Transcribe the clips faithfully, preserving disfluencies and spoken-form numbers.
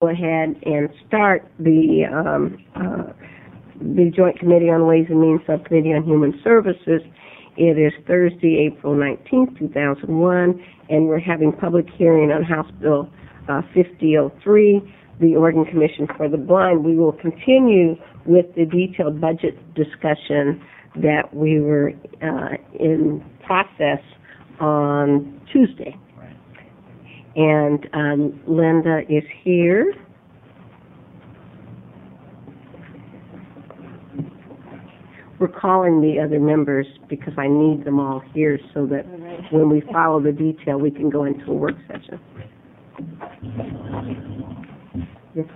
go ahead and start the um, uh, the Joint Committee on Ways and Means Subcommittee on Human Services. It is Thursday, April nineteenth, two thousand one, and we're having public hearing on House Bill uh, fifty oh three, the Oregon Commission for the Blind. We will continue with the detailed budget discussion that we were uh, in process on Tuesday. Right. And um, Linda is here. We're calling the other members because I need them all here so that right. when we follow the detail, we can go into a work session. Yes.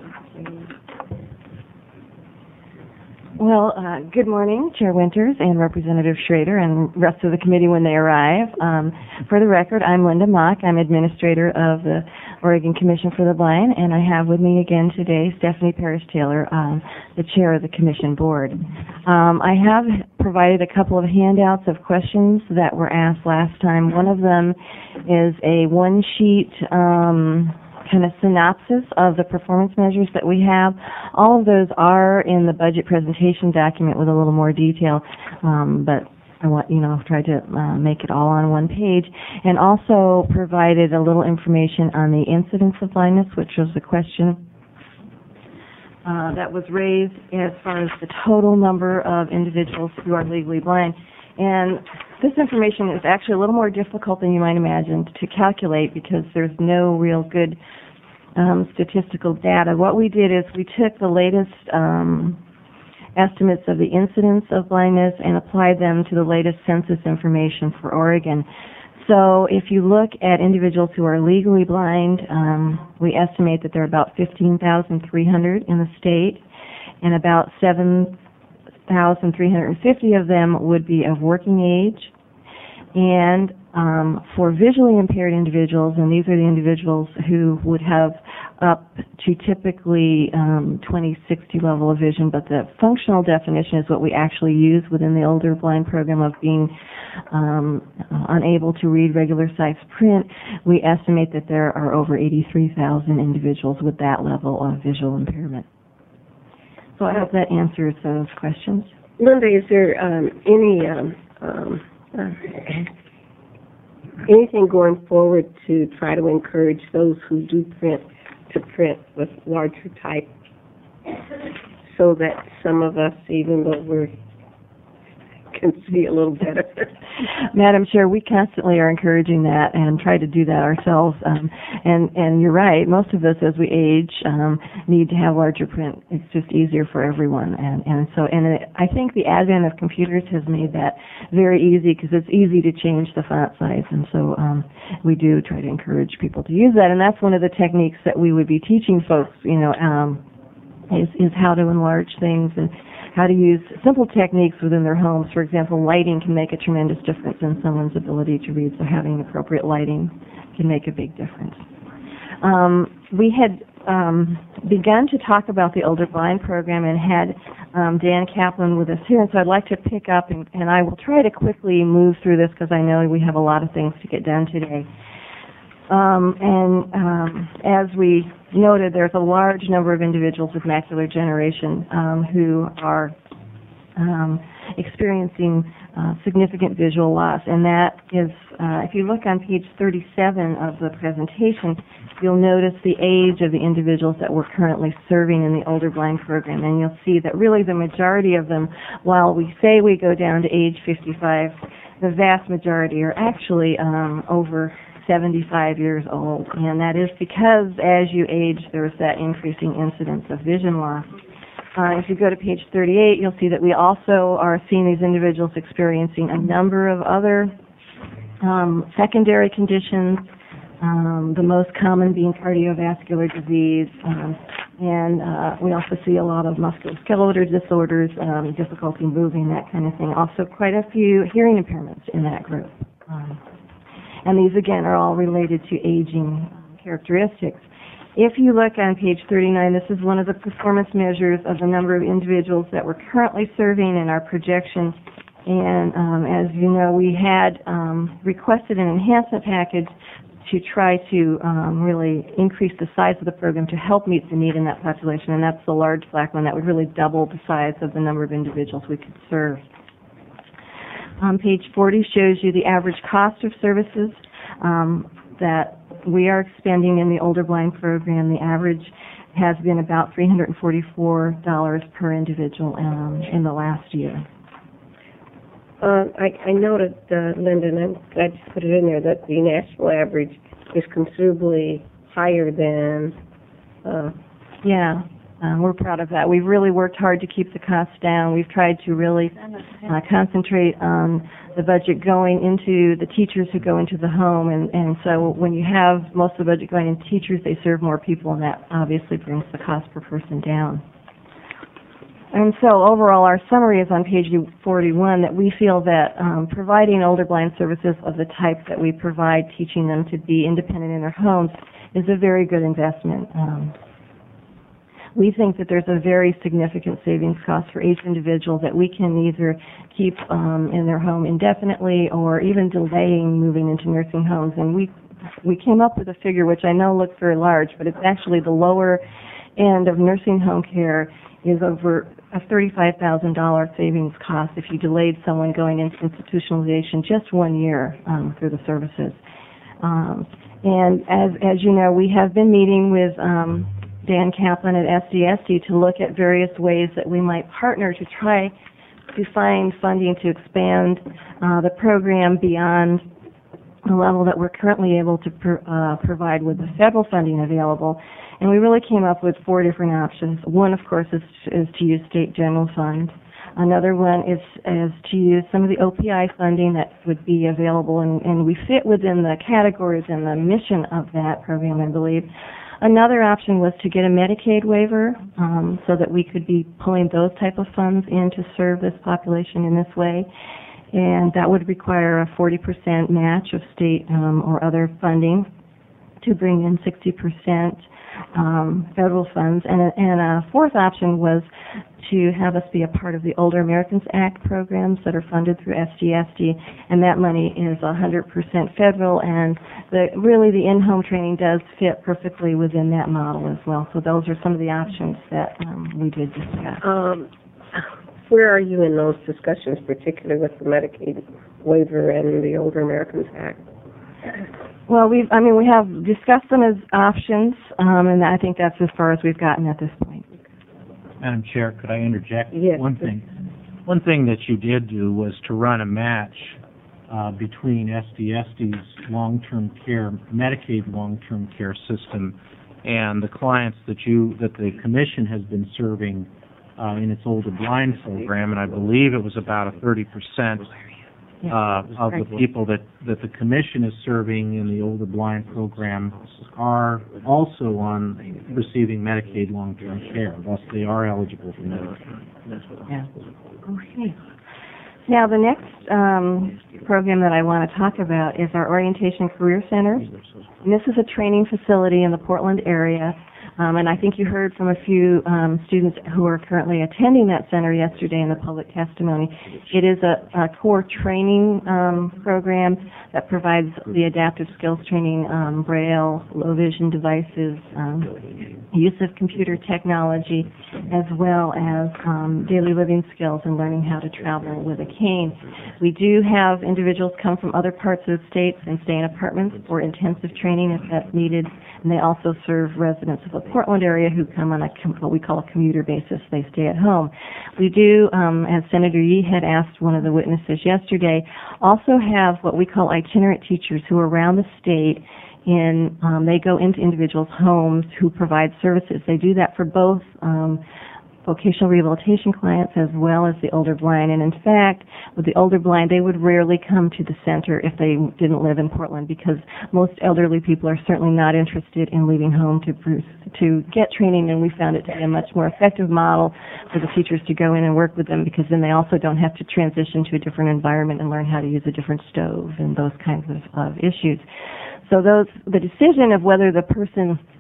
Well, uh, good morning, Chair Winters and Representative Schrader and rest of the committee when they arrive. Um, for the record, I'm Linda Mock. I'm Administrator of the Oregon Commission for the Blind, and I have with me again today Stephanie Parrish-Taylor, um, the Chair of the Commission Board. Um, I have provided a couple of handouts of questions that were asked last time. One of them is a one-sheet um, kind of synopsis of the performance measures that we have. All of those are in the budget presentation document with a little more detail, um, but I want, you know, try to uh, make it all on one page, and also provided a little information on the incidence of blindness, which was the question uh, that was raised as far as the total number of individuals who are legally blind. And this information is actually a little more difficult than you might imagine to calculate because there's no real good um, statistical data. What we did is we took the latest um, estimates of the incidence of blindness and applied them to the latest census information for Oregon. So if you look at individuals who are legally blind, um, we estimate that there are about fifteen thousand three hundred in the state, and about seven thousand three hundred fifty of them would be of working age. And um, for visually impaired individuals, and these are the individuals who would have up to typically um, twenty sixty level of vision, but the functional definition is what we actually use within the older blind program of being um, uh, unable to read regular size print. We estimate that there are over eighty-three thousand individuals with that level of visual impairment. So I hope that answers those questions. Linda, is there um, any um, um, uh, anything going forward to try to encourage those who do print to print with larger type, so that some of us, even though we can see a little better? Madam Chair, we constantly are encouraging that and try to do that ourselves. Um, and, and you're right, most of us as we age um, need to have larger print. It's just easier for everyone. And, and so, and it, I think the advent of computers has made that very easy because it's easy to change the font size. And so um, we do try to encourage people to use that. And that's one of the techniques that we would be teaching folks, you know, um, is, is how to enlarge things and how to use simple techniques within their homes. For example, lighting can make a tremendous difference in someone's ability to read, so having appropriate lighting can make a big difference. Um, we had um, begun to talk about the Older Blind program and had um, Dan Kaplan with us here, and so I'd like to pick up, and, and I will try to quickly move through this because I know we have a lot of things to get done today. Um, and um, as we noted, there's a large number of individuals with macular degeneration um, who are um, experiencing uh, significant visual loss. And that is, uh, if you look on page thirty-seven of the presentation, you'll notice the age of the individuals that we're currently serving in the Older Blind program. And you'll see that really the majority of them, while we say we go down to age fifty-five, the vast majority are actually um, over seventy-five years old, and that is because as you age, there's that increasing incidence of vision loss. Uh, if you go to page thirty-eight, you'll see that we also are seeing these individuals experiencing a number of other um, secondary conditions, um, the most common being cardiovascular disease, um, and uh, we also see a lot of musculoskeletal disorders, um, difficulty moving, that kind of thing. Also quite a few hearing impairments in that group. Um, And these, again, are all related to aging characteristics. If you look on page thirty-nine, this is one of the performance measures of the number of individuals that we're currently serving in our projection. And um, as you know, we had um, requested an enhancement package to try to um, really increase the size of the program to help meet the need in that population, and that's the large black one that would really double the size of the number of individuals we could serve. Um, page forty shows you the average cost of services um, that we are expending in the older blind program. The average has been about three hundred forty-four dollars per individual um, in the last year. Uh, I, I noted, uh, Linda, and I'm glad you put it in there, that the national average is considerably higher than... Uh, yeah, um, we're proud of that. We've really worked hard to keep the costs down. We've tried to really uh, concentrate on the budget going into the teachers who go into the home, and, and so when you have most of the budget going into teachers, they serve more people, and that obviously brings the cost per person down. And so overall, our summary is on page forty-one, that we feel that um, providing older blind services of the type that we provide, teaching them to be independent in their homes, is a very good investment. Um, we think that there's a very significant savings cost for each individual that we can either keep um, in their home indefinitely or even delaying moving into nursing homes. And we we came up with a figure which I know looks very large, but it's actually the lower end of nursing home care is over a thirty-five thousand dollars savings cost if you delayed someone going into institutionalization just one year um, through the services. Um, and as, as you know, we have been meeting with um, Dan Kaplan at S D S D to look at various ways that we might partner to try to find funding to expand uh, the program beyond the level that we're currently able to pr uh, provide with the federal funding available. And we really came up with four different options. One, of course, is, is to use state general fund. Another one is, is to use some of the O P I funding that would be available, and, and we fit within the categories and the mission of that program, I believe. Another option was to get a Medicaid waiver um, so that we could be pulling those type of funds in to serve this population in this way. And that would require a forty percent match of state um, or other funding to bring in sixty percent um, federal funds. And a, and a fourth option was to have us be a part of the Older Americans Act programs that are funded through S D S D, and that money is one hundred percent federal, and the, really the in-home training does fit perfectly within that model as well. So those are some of the options that um, we did discuss. Um, where are you in those discussions, particularly with the Medicaid waiver and the Older Americans Act? Well, we've, I mean, we have discussed them as options, um, and I think that's as far as we've gotten at this point. Madam Chair, could I interject yes, one thing? One thing that you did do was to run a match uh, between S D S D's long-term care, Medicaid long-term care system, and the clients that you, that the Commission has been serving uh, in its older blind program, and I believe it was about a thirty percent uh, of the people that, that the Commission is serving in the older blind program are also on receiving Medicaid long-term care. Thus, they are eligible for Medicaid. Yeah. Okay. Now, the next um, program that I want to talk about is our Orientation Career Center. And this is a training facility in the Portland area. Um, and I think you heard from a few um, students who are currently attending that center yesterday in the public testimony. It is a, a core training um, program that provides the adaptive skills training, um, Braille, low vision devices, um, use of computer technology, as well as um, daily living skills and learning how to travel with a cane. We do have individuals come from other parts of the state and stay in apartments for intensive training if that's needed, and they also serve residents of the Portland area who come on a, what we call a commuter basis. They stay at home. We do, um, as Senator Yee had asked one of the witnesses yesterday, also have what we call itinerant teachers who are around the state. In, um, they go into individuals' homes who provide services. They do that for both um, vocational rehabilitation clients as well as the older blind. And in fact, with the older blind, they would rarely come to the center if they didn't live in Portland, because most elderly people are certainly not interested in leaving home to to get training, and we found it to be a much more effective model for the teachers to go in and work with them, because then they also don't have to transition to a different environment and learn how to use a different stove and those kinds of, of issues. So those, the decision of whether the person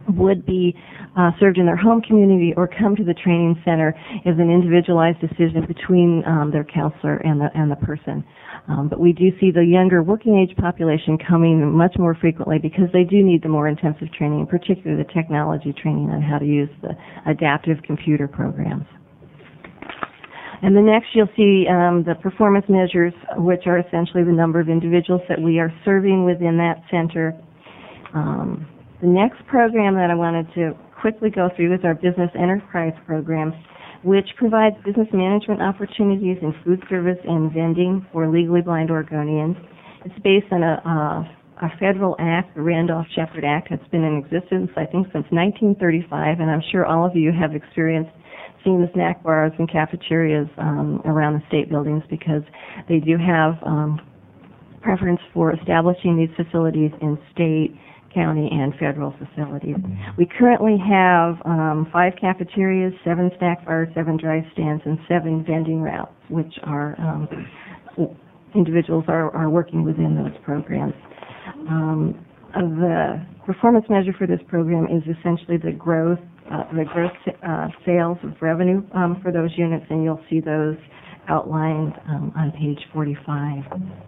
would be uh, served in their home community or come to the training center is an individualized decision between um, their counselor and the and the person. Um, but we do see the younger working age population coming much more frequently because they do need the more intensive training, particularly the technology training on how to use the adaptive computer programs. And the next you'll see um, the performance measures, which are essentially the number of individuals that we are serving within that center. Um, the next program that I wanted to quickly go through is our Business Enterprise Program, which provides business management opportunities in food service and vending for legally blind Oregonians. It's based on a, a, a federal act, the Randolph-Shepard Act. It's been in existence, I think, since nineteen thirty-five, and I'm sure all of you have experienced seeing the snack bars and cafeterias um, around the state buildings because they do have um, preference for establishing these facilities in state, county, and federal facilities. We currently have um, five cafeterias, seven snack bars, seven drive stands, and seven vending routes, which are um, individuals are, are working within those programs. Um, the performance measure for this program is essentially the growth, uh, the gross uh, sales of revenue um, for those units, and you'll see those outlined um, on page forty-five.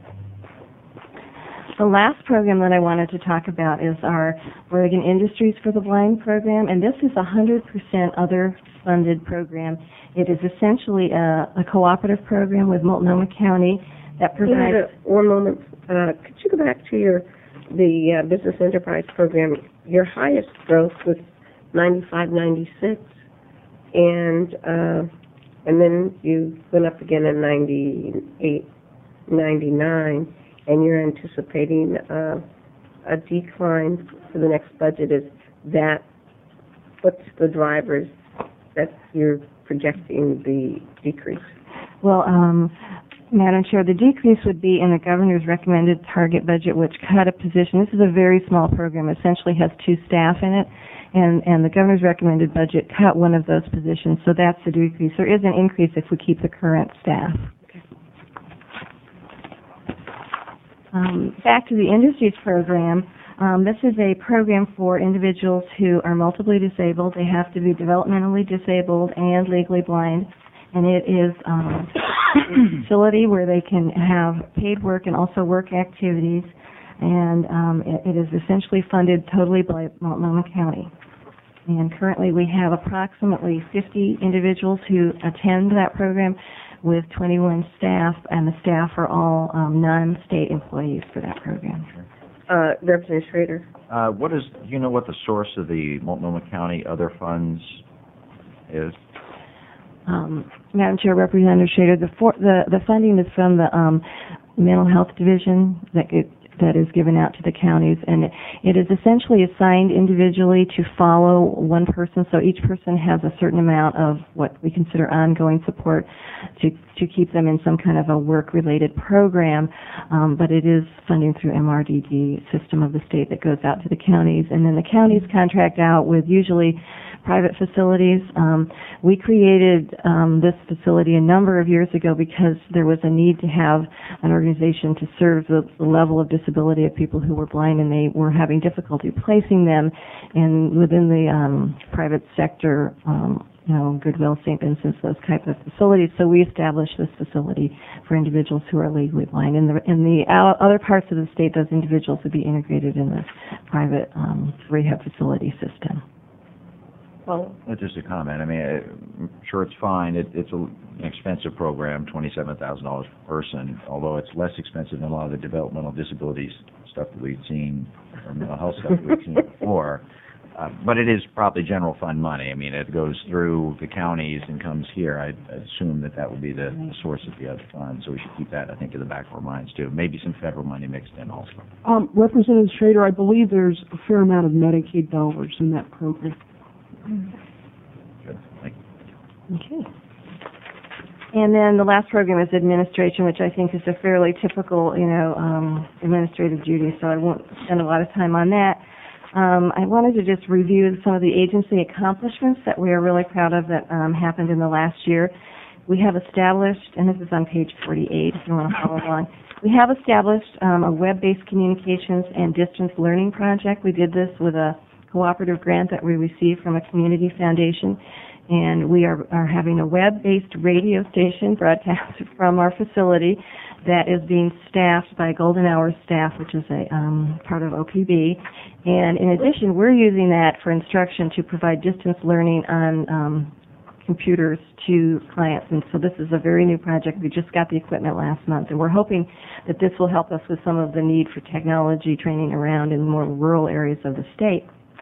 The last program that I wanted to talk about is our Oregon Industries for the Blind program, and this is a one hundred percent other funded program. It is essentially a, a cooperative program with Multnomah County that provides... Yeah, one moment. Uh, could you go back to your the uh, Business Enterprise Program? Your highest growth was ninety-five, ninety-six, and uh, and then you went up again in ninety-eight, ninety-nine. And you're anticipating uh, a decline for the next budget. Is that, what's the drivers that you're projecting the decrease? Well, um, Madam Chair, the decrease would be in the governor's recommended target budget, which cut a position. This is a very small program. It essentially has two staff in it, and, and the governor's recommended budget cut one of those positions, so that's the decrease. There is an increase if we keep the current staff. Um, back to the Industries program, um, this is a program for individuals who are multiply disabled. They have to be developmentally disabled and legally blind, and it is um, a facility where they can have paid work and also work activities, and um, it, it is essentially funded totally by Multnomah County. And currently we have approximately fifty individuals who attend that program, with twenty-one staff, and the staff are all um, non-state employees for that program. Uh, Representative Schrader. Uh, what is, do you know what the source of the Multnomah County other funds is? Um, Madam Chair, Representative Schrader, the, for, the, the funding is from the um, Mental Health Division that it, that is given out to the counties, and it, it is essentially assigned individually to follow one person, so each person has a certain amount of what we consider ongoing support to, to keep them in some kind of a work-related program, um, but it is funding through M R D D system of the state that goes out to the counties, and then the counties contract out with usually private facilities. Um, we created um, this facility a number of years ago because there was a need to have an organization to serve the, the level of disability of people who were blind, and they were having difficulty placing them in within the um, private sector, um, you know, Goodwill, Saint Vincent's, those type of facilities. So we established this facility for individuals who are legally blind. In the, in the other parts of the state, those individuals would be integrated in the private um, rehab facility system. Well, Well, just a comment. I mean, I'm sure it's fine. It, it's a, an expensive program, twenty-seven thousand dollars per person, although it's less expensive than a lot of the developmental disabilities stuff that we've seen, or mental health stuff that we've seen before. Uh, but it is probably general fund money. I mean, it goes through the counties and comes here. I assume that that would be the, the source of the other funds, so we should keep that, I think, in the back of our minds, too. Maybe some federal money mixed in also. Um, Representative Schrader, I believe there's a fair amount of Medicaid dollars in that program. Good. Thank you. Okay. And then the last program is administration, which I think is a fairly typical, you know, um, administrative duty, so I won't spend a lot of time on that. Um, I wanted to just review some of the agency accomplishments that we are really proud of that um, happened in the last year. We have established, and this is on page forty-eight if you want to follow along, we have established um, a web-based communications and distance learning project. We did this with a cooperative grant that we received from a community foundation, and we are, are having a web-based radio station broadcast from our facility that is being staffed by Golden Hour staff, which is a um, part of O P B. And in addition, we're using that for instruction to provide distance learning on um, computers to clients. And so this is a very new project. We just got the equipment last month, and we're hoping that this will help us with some of the need for technology training around in more rural areas of the state.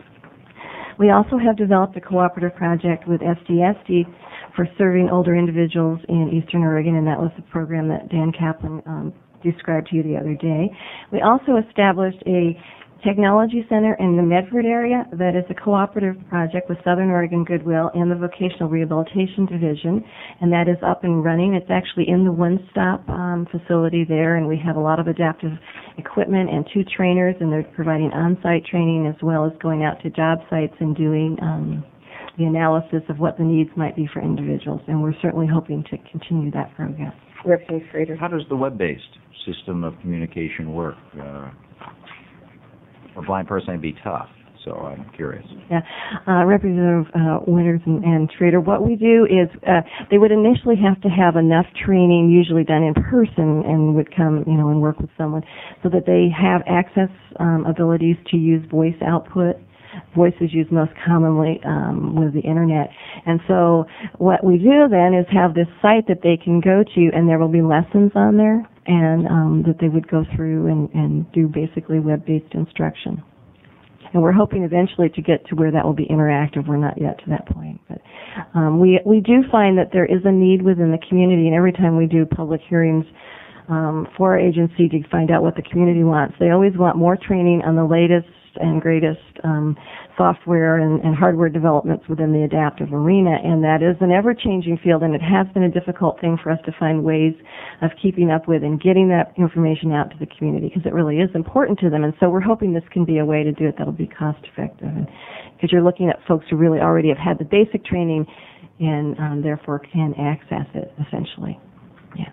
We also have developed a cooperative project with S D S D for serving older individuals in Eastern Oregon, and that was the program that Dan Kaplan um, described to you the other day. We also established a technology center in the Medford area that is a cooperative project with Southern Oregon Goodwill and the Vocational Rehabilitation Division, and that is up and running. It's actually in the one-stop um, facility there, and we have a lot of adaptive equipment and two trainers, and they're providing on-site training as well as going out to job sites and doing um, the analysis of what the needs might be for individuals, and we're certainly hoping to continue that program. Representative Schrader. How does the web-based system of communication work? Uh, for a blind person, it'd be tough, so I'm curious. Yeah, uh, Representative uh, Winters and, and Schrader, what we do is uh, they would initially have to have enough training, usually done in person, and would come, you know, and work with someone, so that they have access um, abilities to use voice output. Voice is used most commonly um, with the internet. And so what we do then is have this site that they can go to, and there will be lessons on there, and um, that they would go through and, and do basically web-based instruction. And we're hoping eventually to get to where that will be interactive. We're not yet to that point. But um, we, we do find that there is a need within the community, and every time we do public hearings um, for our agency to find out what the community wants, they always want more training on the latest and greatest um, software and, and hardware developments within the adaptive arena, and that is an ever-changing field, and it has been a difficult thing for us to find ways of keeping up with and getting that information out to the community, because it really is important to them. And so we're hoping this can be a way to do it that will be cost-effective, because you're looking at folks who really already have had the basic training and um, therefore can access it, essentially. Yeah.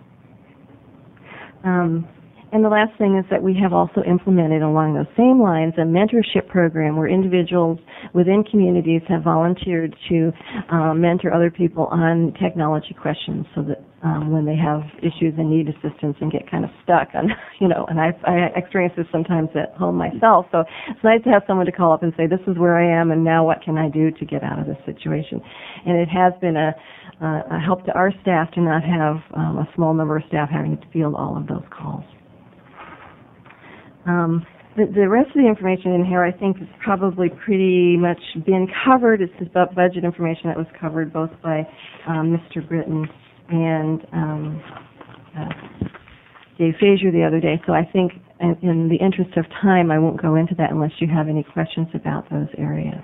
Um, And the last thing is that we have also implemented along those same lines a mentorship program where individuals within communities have volunteered to um, mentor other people on technology questions, so that um, when they have issues and need assistance and get kind of stuck on, you know, and I, I experience this sometimes at home myself, so it's nice to have someone to call up and say, this is where I am and now what can I do to get out of this situation. And it has been a, uh, a help to our staff to not have um, a small number of staff having to field all of those calls. Um, the, the rest of the information in here, I think, has probably pretty much been covered. It's about budget information that was covered both by um, Mister Britton and um, uh, Dave Frazier the other day. So I think, in, in the interest of time, I won't go into that unless you have any questions about those areas.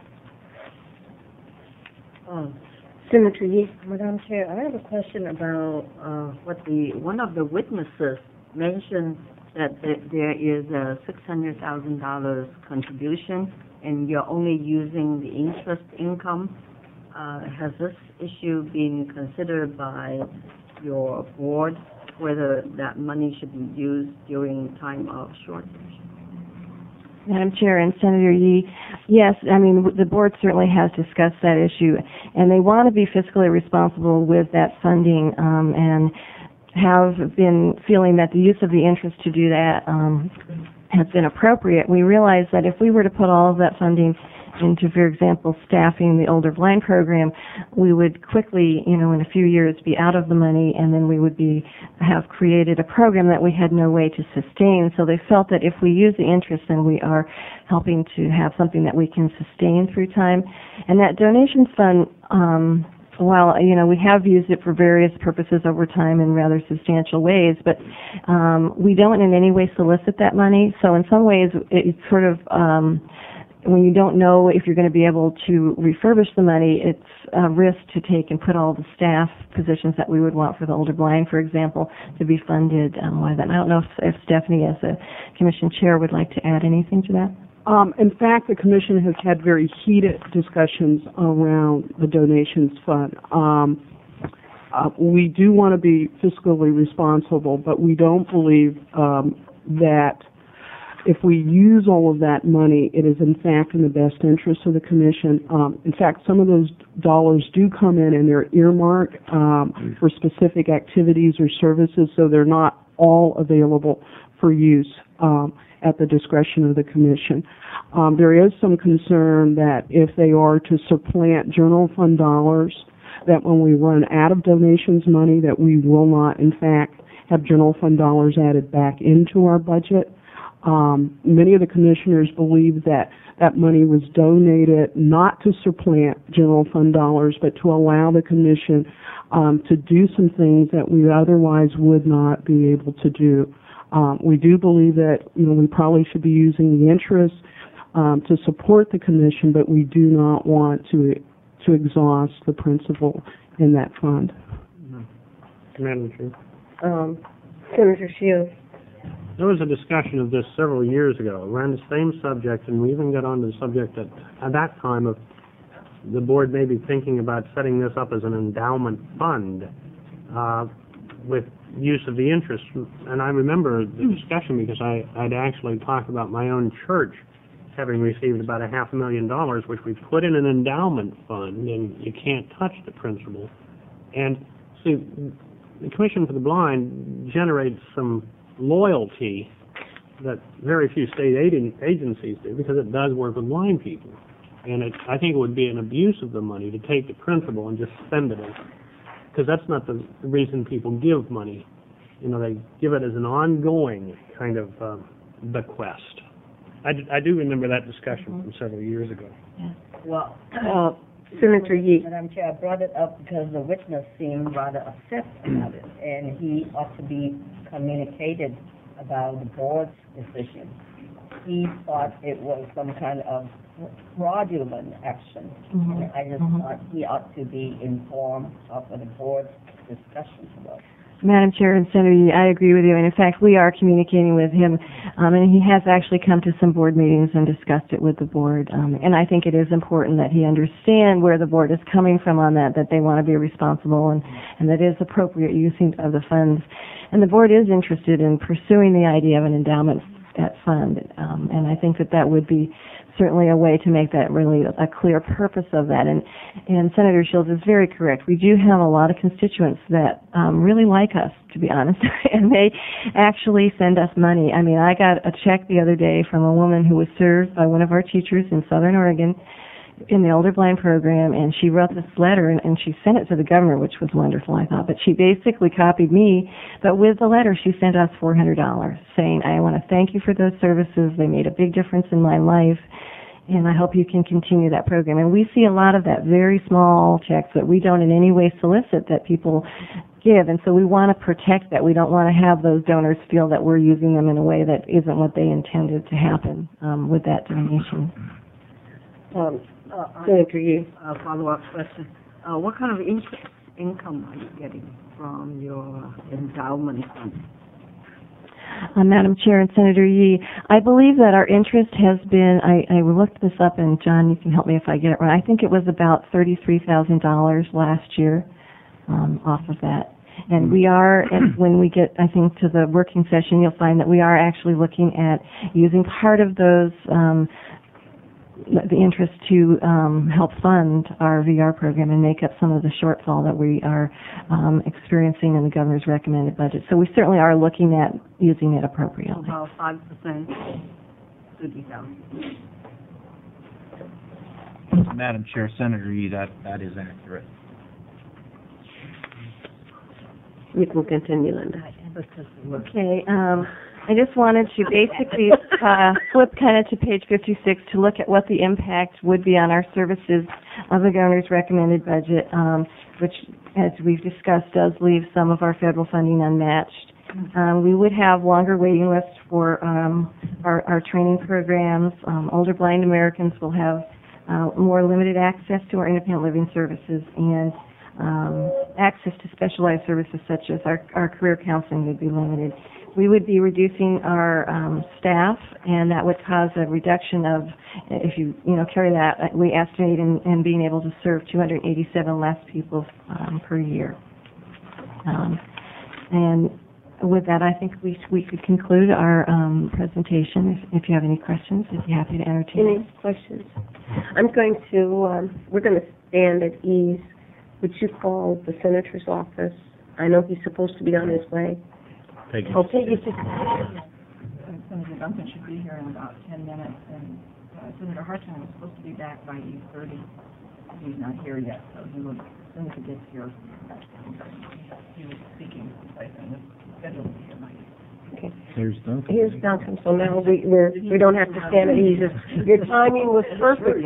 Oh. Senator Yee. Madam Chair, I have a question about uh, what the one of the witnesses mentioned, that there is a six hundred thousand dollars contribution and you're only using the interest income. Uh, has this issue been considered by your board, whether that money should be used during time of shortage? Madam Chair and Senator Yee, yes, I mean, the board certainly has discussed that issue, and they want to be fiscally responsible with that funding, um, and have been feeling that the use of the interest to do that um, has been appropriate. We realize that if we were to put all of that funding into, for example, staffing the older blind program, we would quickly, you know, in a few years be out of the money, and then we would be have created a program that we had no way to sustain. So they felt that if we use the interest, then we are helping to have something that we can sustain through time. And that donations fund, um, while, you know, we have used it for various purposes over time in rather substantial ways, but um, we don't in any way solicit that money. So in some ways, it's sort of, um, when you don't know if you're going to be able to refurbish the money, it's a risk to take and put all the staff positions that we would want for the older blind, for example, to be funded um, by that. And I don't know if, if Stephanie, as a commission chair, would like to add anything to that. Um, in fact, the commission has had very heated discussions around the donations fund. Um, uh, we do want to be fiscally responsible, but we don't believe um, that if we use all of that money, it is in fact in the best interest of the commission. Um, in fact, some of those dollars do come in and they're earmarked um, for specific activities or services, so they're not all available for use um, at the discretion of the commission. Um, there is some concern that if they are to supplant general fund dollars, that when we run out of donations money, that we will not, in fact, have general fund dollars added back into our budget. Um, many of the commissioners believe that that money was donated not to supplant general fund dollars, but to allow the commission um, to do some things that we otherwise would not be able to do. Um, we do believe that, you know, we probably should be using the interest um, to support the commission, but we do not want to to exhaust the principal in that fund. Madam Chair. Um, Senator Shields. There was a discussion of this several years ago around the same subject, and we even got onto the subject that at that time of the board may be thinking about setting this up as an endowment fund uh, with use of the interest. And I remember the discussion because I, I'd actually talked about my own church having received about a half a million dollars, which we put in an endowment fund, and you can't touch the principal. And see, the Commission for the Blind generates some loyalty that very few state aid agencies do because it does work with blind people. And it, I think it would be an abuse of the money to take the principal and just spend it, because that's not the reason people give money. You know, they give it as an ongoing kind of uh, bequest. I, d I do remember that discussion from several years ago. Well, Uh, Senator Yee. Madam Chair, I brought it up because the witness seemed rather upset about it, and he ought to be communicated about the board's decision. He thought it was some kind of fraudulent action, Mhm. and I just Mhm. thought he ought to be informed of what the board's discussion was. Madam Chair and Senator Yee, I agree with you, and in fact, we are communicating with him, um, and he has actually come to some board meetings and discussed it with the board, um, and I think it is important that he understand where the board is coming from on that, that they want to be responsible and, and that is appropriate using of the funds. And the board is interested in pursuing the idea of an endowment at fund, um, and I think that that would be certainly a way to make that really a clear purpose of that. And, and Senator Shields is very correct. We do have a lot of constituents that um, really like us, to be honest, and they actually send us money. I mean, I got a check the other day from a woman who was served by one of our teachers in Southern Oregon in the Older Blind program, and she wrote this letter, and, and she sent it to the governor, which was wonderful, I thought. But she basically copied me, but with the letter, she sent us four hundred dollars, saying, I want to thank you for those services. They made a big difference in my life, and I hope you can continue that program. And we see a lot of that, very small checks that we don't in any way solicit that people give, and so we want to protect that. We don't want to have those donors feel that we're using them in a way that isn't what they intended to happen um, with that donation. Um, Uh, Senator Yee. A follow-up question. Uh, what kind of interest income are you getting from your endowment fund? Uh, Madam Chair and Senator Yee, I believe that our interest has been, I, I looked this up, and John, you can help me if I get it right. I think it was about thirty-three thousand dollars last year um, off of that. And we are, and when we get, I think, to the working session, you'll find that we are actually looking at using part of those um, the interest to um, help fund our V R program and make up some of the shortfall that we are um, experiencing in the governor's recommended budget. So we certainly are looking at using it appropriately. About five percent, thirty thousand. Madam Chair, Senator Yee, that, that is accurate. You can continue, Linda. Okay. Um, I just wanted to basically uh, flip kind of to page fifty-six to look at what the impact would be on our services of the governor's recommended budget, um, which, as we've discussed, does leave some of our federal funding unmatched. Um, we would have longer waiting lists for um, our, our training programs. Um, older blind Americans will have uh, more limited access to our independent living services, and um, access to specialized services such as our, our career counseling would be limited. We would be reducing our um, staff, and that would cause a reduction of, if you you know carry that, we estimate in, in being able to serve two hundred eighty-seven less people um, per year. Um, and with that, I think we we could conclude our um, presentation. If, if you have any questions, I'd be happy to entertain. Any questions? I'm going to, um, we're going to stand at ease. Would you call the senator's office? I know he's supposed to be on his way. Peggy. Oh, Peggy, just, Senator Duncan should be here in about ten minutes, and uh, Senator Hartman was supposed to be back by eight thirty. He's not here yet, so he will, as soon as he gets here, he was speaking, I think, scheduled to be here by eight. okay. There's Duncan. Here's Duncan, so now we, we're, we don't have to stand at ease. Your timing was perfect.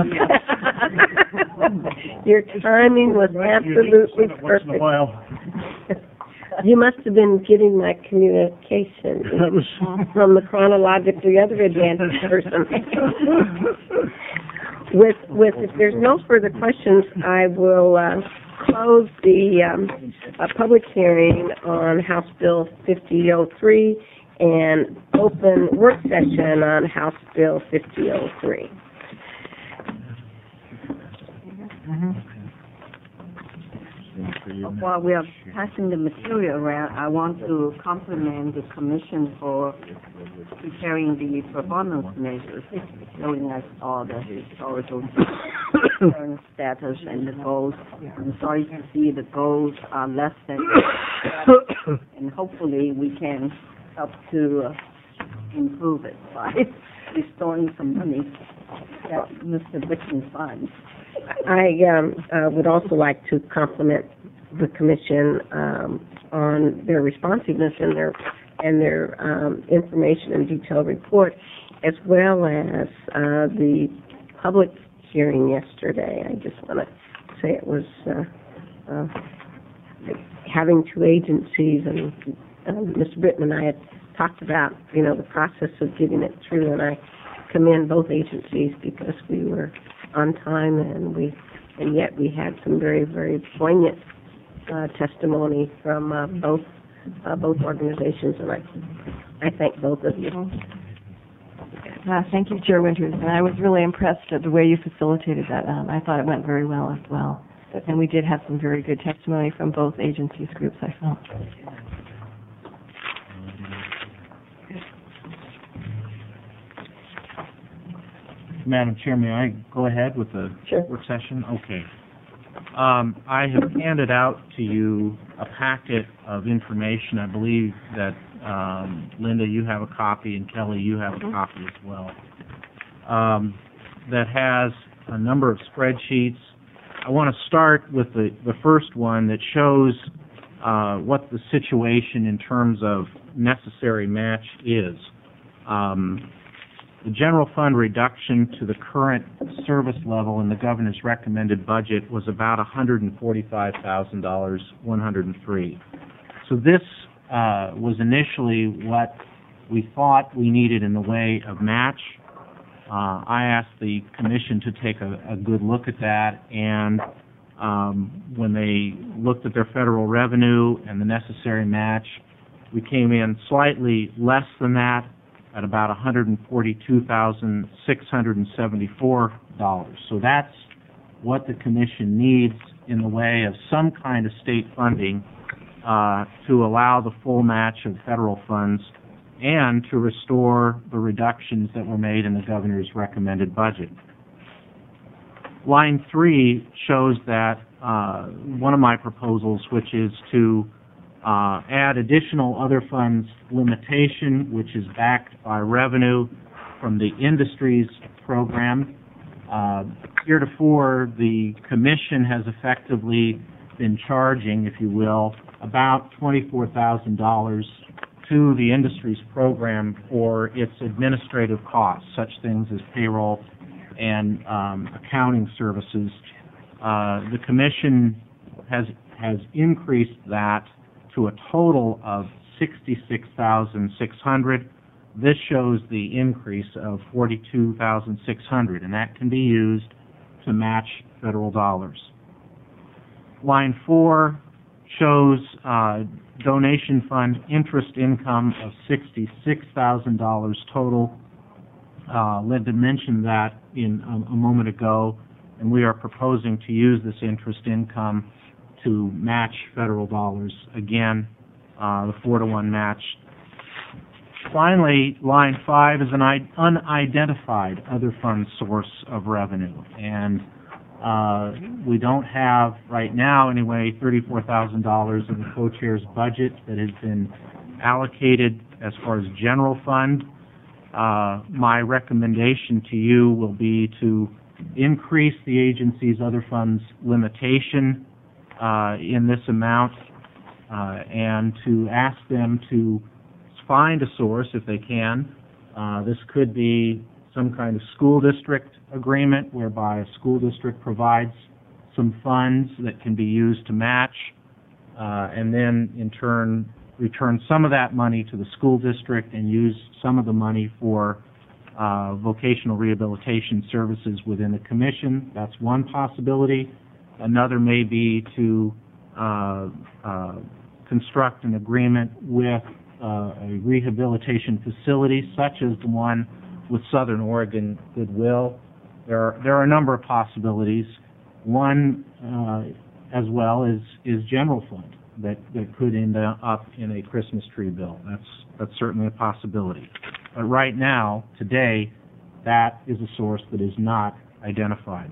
Your timing was absolutely perfect. You must have been getting my communication from the chronologically other advanced person. With, with, if there's no further questions, I will uh, close the um, uh, public hearing on House Bill fifty oh three and open work session on House Bill fifty oh three. While we are passing the material around, I want to compliment the Commission for preparing the performance measures, showing us all the historical current status and the goals. I'm sorry to see the goals are less than, and hopefully we can help to uh, improve it by restoring some money that Mister Whitman funds. I um, uh, would also like to compliment the Commission um, on their responsiveness and their and their um, information and detailed report, as well as uh, the public hearing yesterday. I just want to say it was uh, uh, having two agencies, and uh, Mister Britton and I had talked about, you know, the process of getting it through, and I commend both agencies because we were on time, and we, and yet we had some very, very poignant uh, testimony from uh, both uh, both organizations, and I, I thank both of you. Uh, thank you, Chair Winters, and I was really impressed at the way you facilitated that. Um, I thought it went very well as well, and we did have some very good testimony from both agencies groups, I felt. Madam Chair, may I go ahead with the Sure. work session? Okay. Um, I have handed out to you a packet of information. I believe that, um, Linda, you have a copy, and Kelly, you have a copy as well, um, that has a number of spreadsheets. I want to start with the, the first one that shows uh, what the situation in terms of necessary match is. Um, The general fund reduction to the current service level in the governor's recommended budget was about one hundred forty-five thousand dollars, one hundred three. So this uh, was initially what we thought we needed in the way of match. Uh, I asked the commission to take a, a good look at that, and um, when they looked at their federal revenue and the necessary match, we came in slightly less than that, at about one hundred forty-two thousand, six hundred seventy-four dollars. So that's what the commission needs in the way of some kind of state funding uh, to allow the full match of federal funds and to restore the reductions that were made in the governor's recommended budget. Line three shows that uh, one of my proposals, which is to Uh, add additional other funds limitation, which is backed by revenue from the industries program. Uh, heretofore, the commission has effectively been charging, if you will, about twenty-four thousand dollars to the industries program for its administrative costs, such things as payroll and um, accounting services. Uh, the commission has has increased that to a total of sixty-six thousand six hundred dollars. This shows the increase of forty-two thousand six hundred dollars, and that can be used to match federal dollars. Line four shows uh, donation fund interest income of sixty-six thousand dollars total. Uh, Linda mentioned that in a, a moment ago, and we are proposing to use this interest income to match federal dollars again. uh, the four to one match. Finally, line five is an i- unidentified other fund source of revenue, and uh, we don't have right now anyway thirty-four thousand dollars in the co-chair's budget that has been allocated as far as general fund. Uh, my recommendation to you will be to increase the agency's other funds limitation uh, in this amount uh, and to ask them to find a source if they can. Uh, this could be some kind of school district agreement whereby a school district provides some funds that can be used to match uh, and then in turn return some of that money to the school district and use some of the money for uh, vocational rehabilitation services within the commission. That's one possibility. Another may be to uh, uh, construct an agreement with uh, a rehabilitation facility such as the one with Southern Oregon Goodwill. There are, there are a number of possibilities. One uh, as well is, is general fund that, that could end up in a Christmas tree bill. That's, that's certainly a possibility. But right now, today, that is a source that is not identified.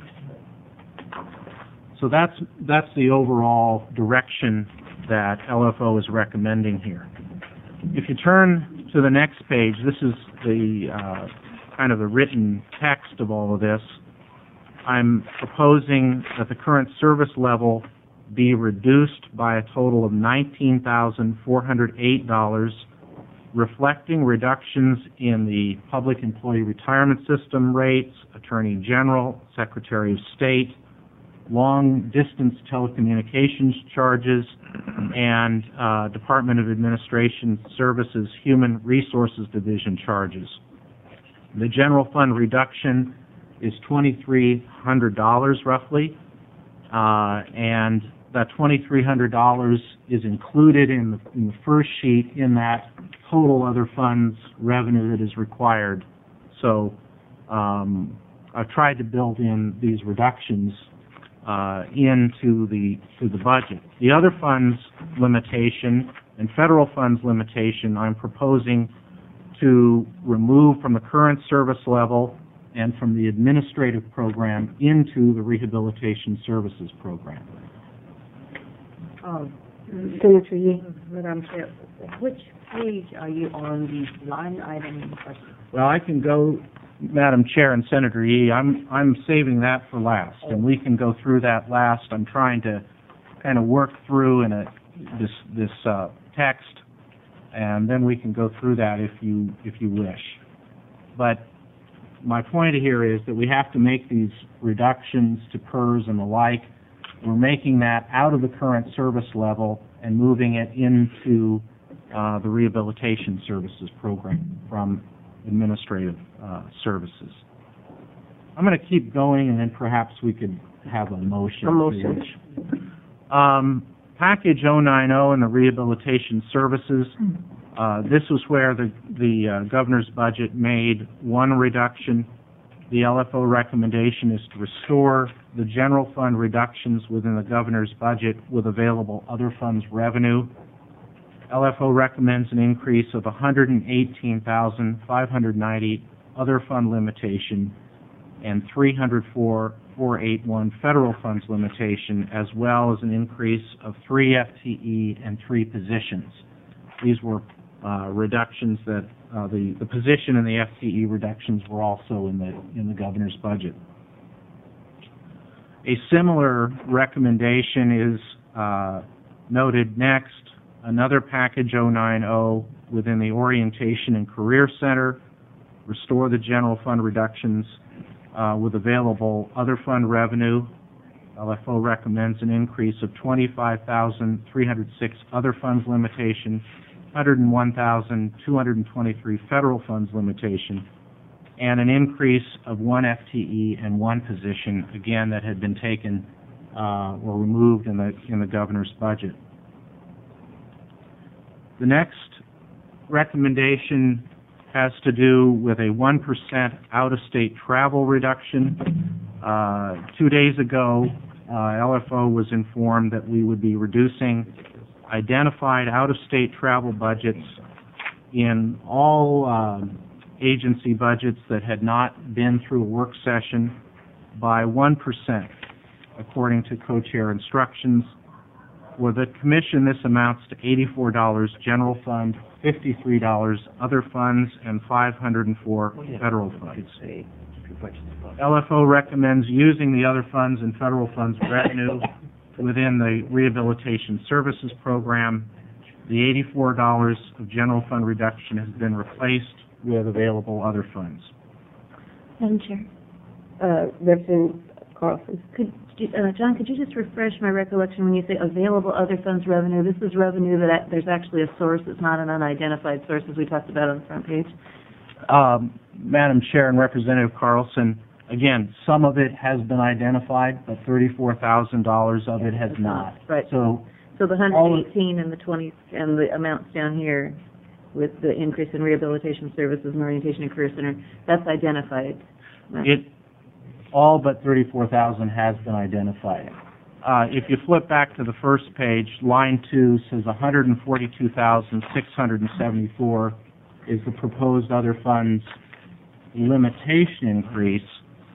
So that's, that's the overall direction that L F O is recommending here. If you turn to the next page, this is the uh, kind of the written text of all of this. I'm proposing that the current service level be reduced by a total of nineteen thousand four hundred eight dollars, reflecting reductions in the Public Employee Retirement System rates, Attorney General, Secretary of State, long-distance telecommunications charges, and uh, Department of Administration Services Human Resources Division charges. The general fund reduction is twenty-three hundred dollars roughly, uh, and that twenty-three hundred dollars is included in the, in the first sheet in that total other funds revenue that is required. So um, I've tried to build in these reductions uh, into the to the budget. The other funds limitation and federal funds limitation I'm proposing to remove from the current service level and from the administrative program into the rehabilitation services program. Oh, Senator Yee. Madam Chair, which page are you on the line item question? Well, I can go, Madam Chair and Senator Yee, I'm I'm saving that for last, and we can go through that last. I'm trying to kind of work through in a this this uh, text, and then we can go through that if you if you wish. But my point here is that we have to make these reductions to P E R S and the like. We're making that out of the current service level and moving it into uh, the rehabilitation services program from administrative uh, services. I'm going to keep going, and then perhaps we could have a motion. A motion. Um, Package oh nine oh and the rehabilitation services. Uh, this was where the, the uh, governor's budget made one reduction. The L F O recommendation is to restore the general fund reductions within the governor's budget with available other funds revenue. L F O recommends an increase of one hundred eighteen thousand five hundred ninety other fund limitation and three hundred four thousand four hundred eighty-one federal funds limitation, as well as an increase of three F T E and three positions. These were uh, reductions that uh, the, the position and the F T E reductions were also in the in the governor's budget. A similar recommendation is uh, noted next. Another package oh nine oh within the Orientation and Career Center, restore the general fund reductions uh, with available other fund revenue. L F O recommends an increase of twenty-five thousand three hundred six other funds limitation, one hundred one thousand two hundred twenty-three federal funds limitation, and an increase of one F T E and one position, again, that had been taken uh, or removed in the in the governor's budget. The next recommendation has to do with a one percent out-of-state travel reduction. Uh, two days ago, uh, L F O was informed that we would be reducing identified out-of-state travel budgets in all um, agency budgets that had not been through a work session by one percent, according to co-chair instructions. For the commission, this amounts to eighty-four dollars general fund, fifty-three dollars other funds, and five hundred four federal funds. L F O recommends using the other funds and federal funds revenue within the Rehabilitation Services Program. The eighty-four dollars of general fund reduction has been replaced with available other funds. Madam Chair, Uh, Representative Carlson. could, you- uh, John, could you just refresh my recollection when you say available other funds revenue? This is revenue that a- there's actually a source, it's not an unidentified source as we talked about on the front page. Um, Madam Chair and Representative Carlson, again, some of it has been identified, but thirty-four thousand dollars of it has not. Right. So So the All one hundred eighteen and the twenty, and the amounts down here with the increase in rehabilitation services and orientation and career center, that's identified. it, all but thirty-four thousand has been identified. Uh, if you flip back to the first page, line two says one hundred forty-two thousand six hundred seventy-four is the proposed other funds limitation increase.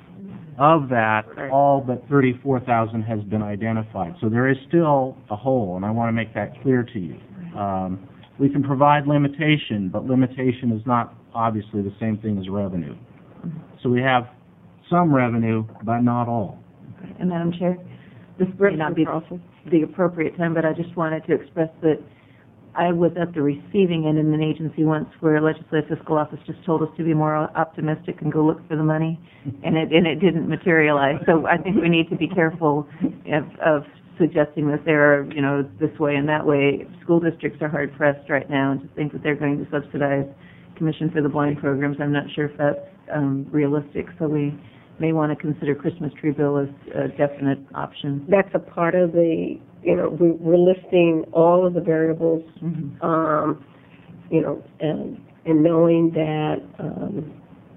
Of that, all but thirty-four thousand has been identified. So there is still a hole, and I want to make that clear to you. Um, we can provide limitation, but limitation is not obviously the same thing as revenue. So we have some revenue, but not all. And Madam Chair, this may not be the appropriate time, but I just wanted to express that I was at the receiving end in an agency once where Legislative Fiscal Office just told us to be more optimistic and go look for the money, and it and it didn't materialize. So I think we need to be careful of, of suggesting that there are, you know, this way and that way. School districts are hard pressed right now, and to think that they're going to subsidize Commission for the Blind programs, I'm not sure if that's um, realistic. So we may want to consider Christmas tree bill as a definite option. That's a part of the, you know, we, we're listing all of the variables, Mm-hmm. um, you know, and, and knowing that, um,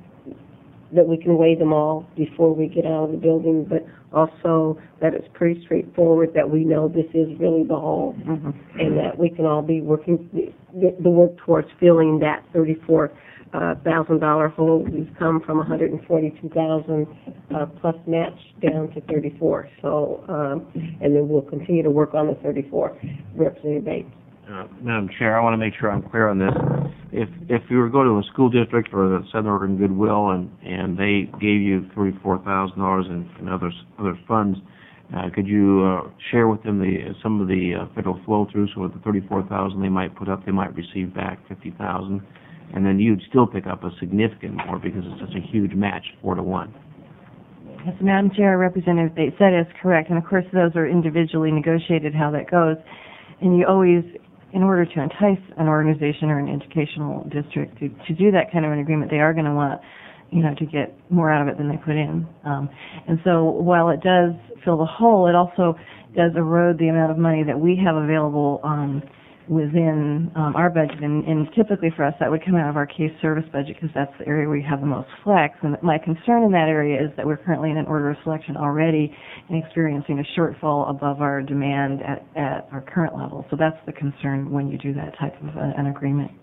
that we can weigh them all before we get out of the building, but also that it's pretty straightforward, that we know this is really the whole, Mm-hmm. and that we can all be working, the, the work towards filling that thirty-four uh, thousand dollar hole. We've come from one hundred forty-two thousand uh, plus match down to thirty-four. So, um, and then we'll continue to work on the thirty-four. Representative Bates. Uh, Madam Chair, I want to make sure I'm clear on this. If if you were to go to a school district or the Southern Oregon Goodwill and and they gave you thirty-four thousand dollars in, in other other funds, uh, could you uh, share with them the some of the uh, federal flow through? So with the thirty-four thousand they might put up, they might receive back fifty thousand, and then you'd still pick up a significant more because it's such a huge match, four to one. Yes, Madam Chair, Representative Bates, that is correct. And of course, those are individually negotiated how that goes. And you always, in order to entice an organization or an educational district to, to do that kind of an agreement, they are going to want, you know, to get more out of it than they put in. Um, and so while it does fill the hole, it also does erode the amount of money that we have available um, within um, our budget. And, and typically for us, that would come out of our case service budget because that's the area where we have the most flex. And my concern in that area is that we're currently in an order of selection already and experiencing a shortfall above our demand at, at our current level. So that's the concern when you do that type of a, an agreement.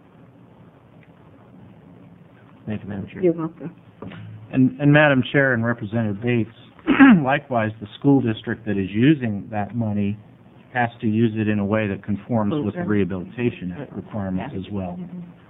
Thank you, Madam Chair. You're welcome. And, and Madam Chair and Representative Bates, likewise, the school district that is using that money has to use it in a way that conforms with the Rehabilitation Act requirements as well.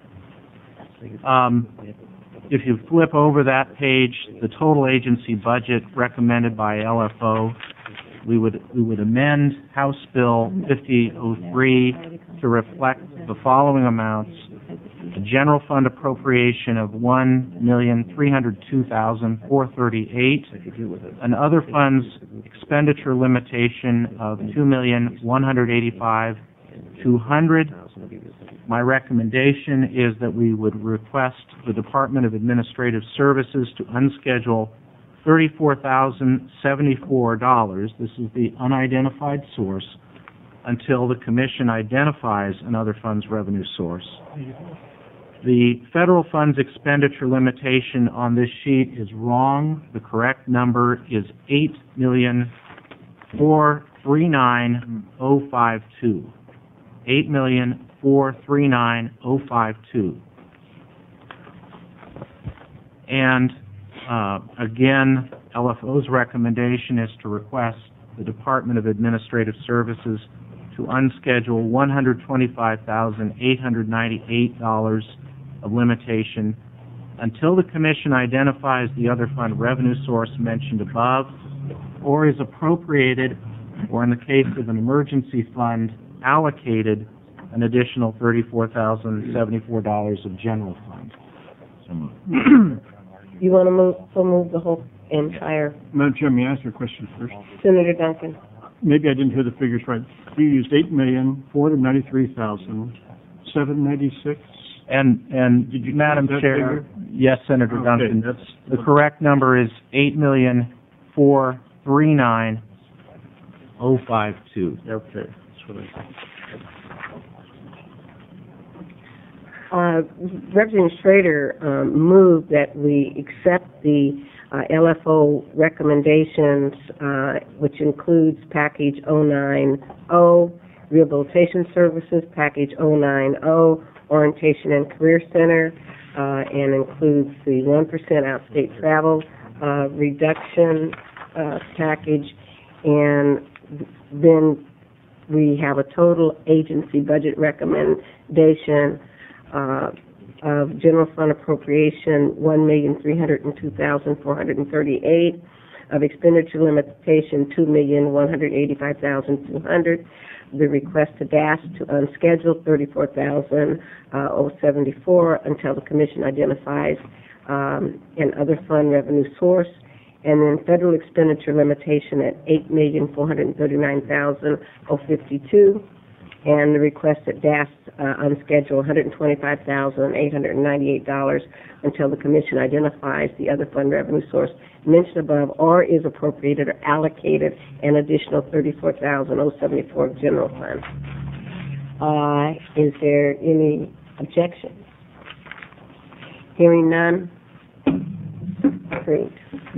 Um, if you flip over that page, the total agency budget recommended by L F O, we would we would amend House Bill fifty oh three to reflect the following amounts: a general fund appropriation of one million three hundred two thousand four hundred thirty-eight, an other funds expenditure limitation of two million one hundred eighty-five thousand two hundred. My recommendation is that we would request the Department of Administrative Services to unschedule thirty-four thousand seventy-four dollars. This is the unidentified source until the Commission identifies another funds revenue source. The federal funds expenditure limitation on this sheet is wrong. The correct number is eight million four hundred thirty-nine thousand five hundred two. eight million four hundred thirty-nine thousand fifty-two. And uh, again, L F O's recommendation is to request the Department of Administrative Services to unschedule one hundred twenty-five thousand eight hundred ninety-eight dollars of limitation until the Commission identifies the other fund revenue source mentioned above, or is appropriated, or in the case of an emergency fund, allocated an additional thirty-four thousand seventy-four dollars of general fund. So moved. You want to move, so move the whole entire, Madam Chair, may I ask you a question first? Senator Duncan? Maybe I didn't hear the figures right. You used eight million, four hundred ninety-three thousand, seven ninety-six? And, and Did you Madam use that Chair, figure? yes, Senator Okay, Duncan, that's- the correct number is eight million four hundred thirty-nine thousand fifty-two. Okay, that's what I thought. Uh, Representative Schrader um, moved that we accept the uh, L F O recommendations, uh, which includes Package oh nine oh, Rehabilitation Services, Package oh nine oh, Orientation and Career Center, uh, and includes the one percent outstate travel uh, reduction uh, package, and then we have a total agency budget recommendation Uh, of general fund appropriation one million three hundred two thousand four hundred thirty-eight, of expenditure limitation two million one hundred eighty-five thousand two hundred, the request to D A S to unschedule thirty-four thousand seventy-four until the Commission identifies um, an other fund revenue source, and then federal expenditure limitation at eight million four hundred thirty-nine thousand fifty-two. And the request that D A S uh, unschedule one hundred twenty-five thousand eight hundred ninety-eight dollars until the Commission identifies the other fund revenue source mentioned above, or is appropriated or allocated an additional thirty-four thousand seventy-four of general fund. Uh, is there any objections? Hearing none. Agreed.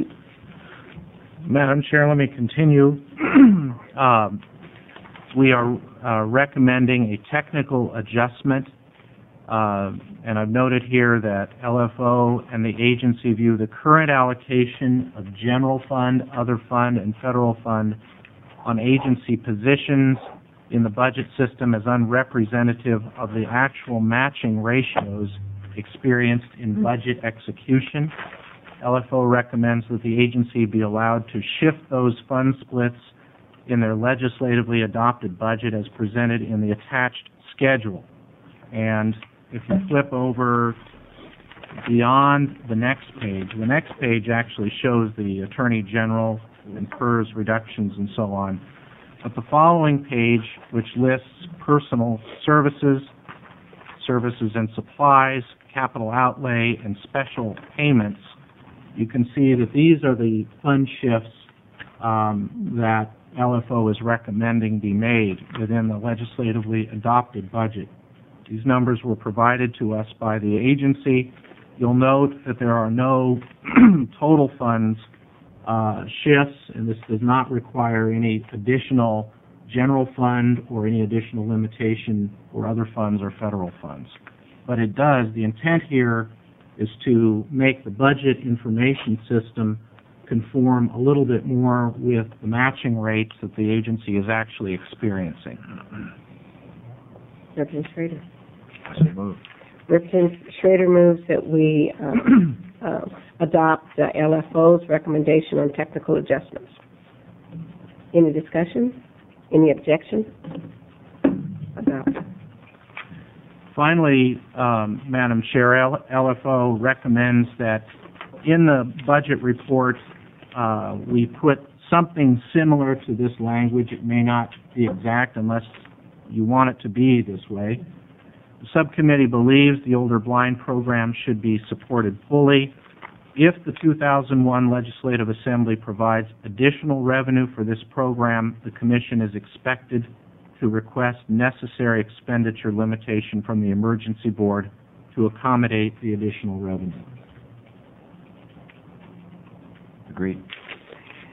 Madam Chair, let me continue. um, we are uh, recommending a technical adjustment, uh, and I've noted here that L F O and the agency view the current allocation of general fund, other fund, and federal fund on agency positions in the budget system as unrepresentative of the actual matching ratios experienced in budget execution. L F O recommends that the agency be allowed to shift those fund splits in their legislatively adopted budget as presented in the attached schedule. And if you flip over beyond the next page, the next page actually shows the Attorney General and P E R S reductions and so on. But the following page, which lists personal services, services and supplies, capital outlay, and special payments, you can see that these are the fund shifts um, that L F O is recommending be made within the legislatively adopted budget. These numbers were provided to us by the agency. You'll note that there are no total funds uh, shifts, and this does not require any additional general fund or any additional limitation for other funds or federal funds. But it does, the intent here is to make the budget information system conform a little bit more with the matching rates that the agency is actually experiencing. Representative Schrader. So moved. Representative Schrader moves that we uh, uh, adopt uh, L F O's recommendation on technical adjustments. Any discussion? Any objections? Adopt. Finally, um, Madam Chair, L F O recommends that in the budget report uh, we put something similar to this language. It may not be exact unless you want it to be this way. The subcommittee believes the older blind program should be supported fully. If the two thousand one Legislative Assembly provides additional revenue for this program, the Commission is expected to request necessary expenditure limitation from the Emergency Board to accommodate the additional revenue. Agreed.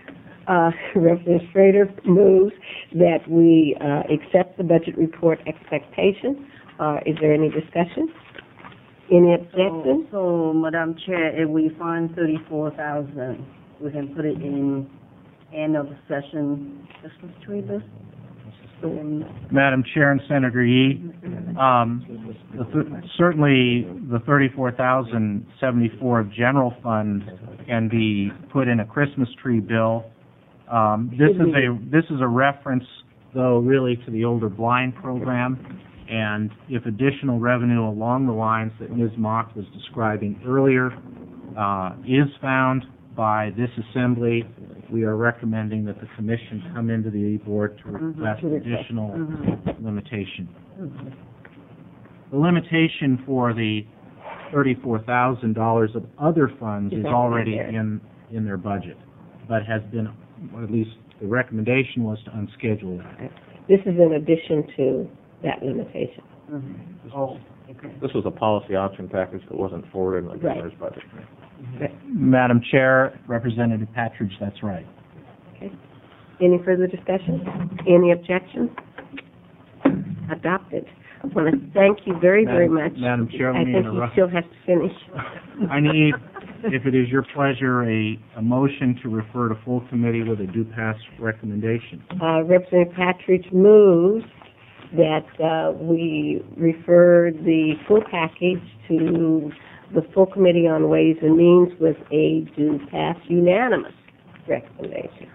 Uh, Representative Schrader moves that we uh, accept the budget report expectation. Uh, is there any discussion? Any objection? So, Madam Chair, if we find thirty-four thousand, we can put it in end of the session Christmas tree list? Um, Madam Chair and Senator Yee, um, the th- certainly the thirty-four thousand seventy-four of general fund can be put in a Christmas tree bill. Um, this is a this is a reference, though, really to the older blind program, and if additional revenue along the lines that Miz Mock was describing earlier uh, is found by this assembly, we are recommending that the commission come into the board to request additional Mhm. limitation. Mhm. The limitation for the thirty-four thousand dollars of other funds is already in, in their budget, but has been, or at least the recommendation was to unschedule that. This is in addition to that limitation. Mhm. Oh, okay. This was a policy option package that wasn't forwarded in the Right. governor's budget. Madam Chair, Representative Patridge, that's right. Okay. Any further discussion? Any objections? Adopted. I want to thank you very, very much. Madam Chair, let I me think you interrupt. still have to finish. I need, if it is your pleasure, a, a motion to refer to full committee with a due pass recommendation. Uh, Representative Patridge moves that uh, we refer the full package to the full committee on Ways and Means with a due pass unanimous recommendation.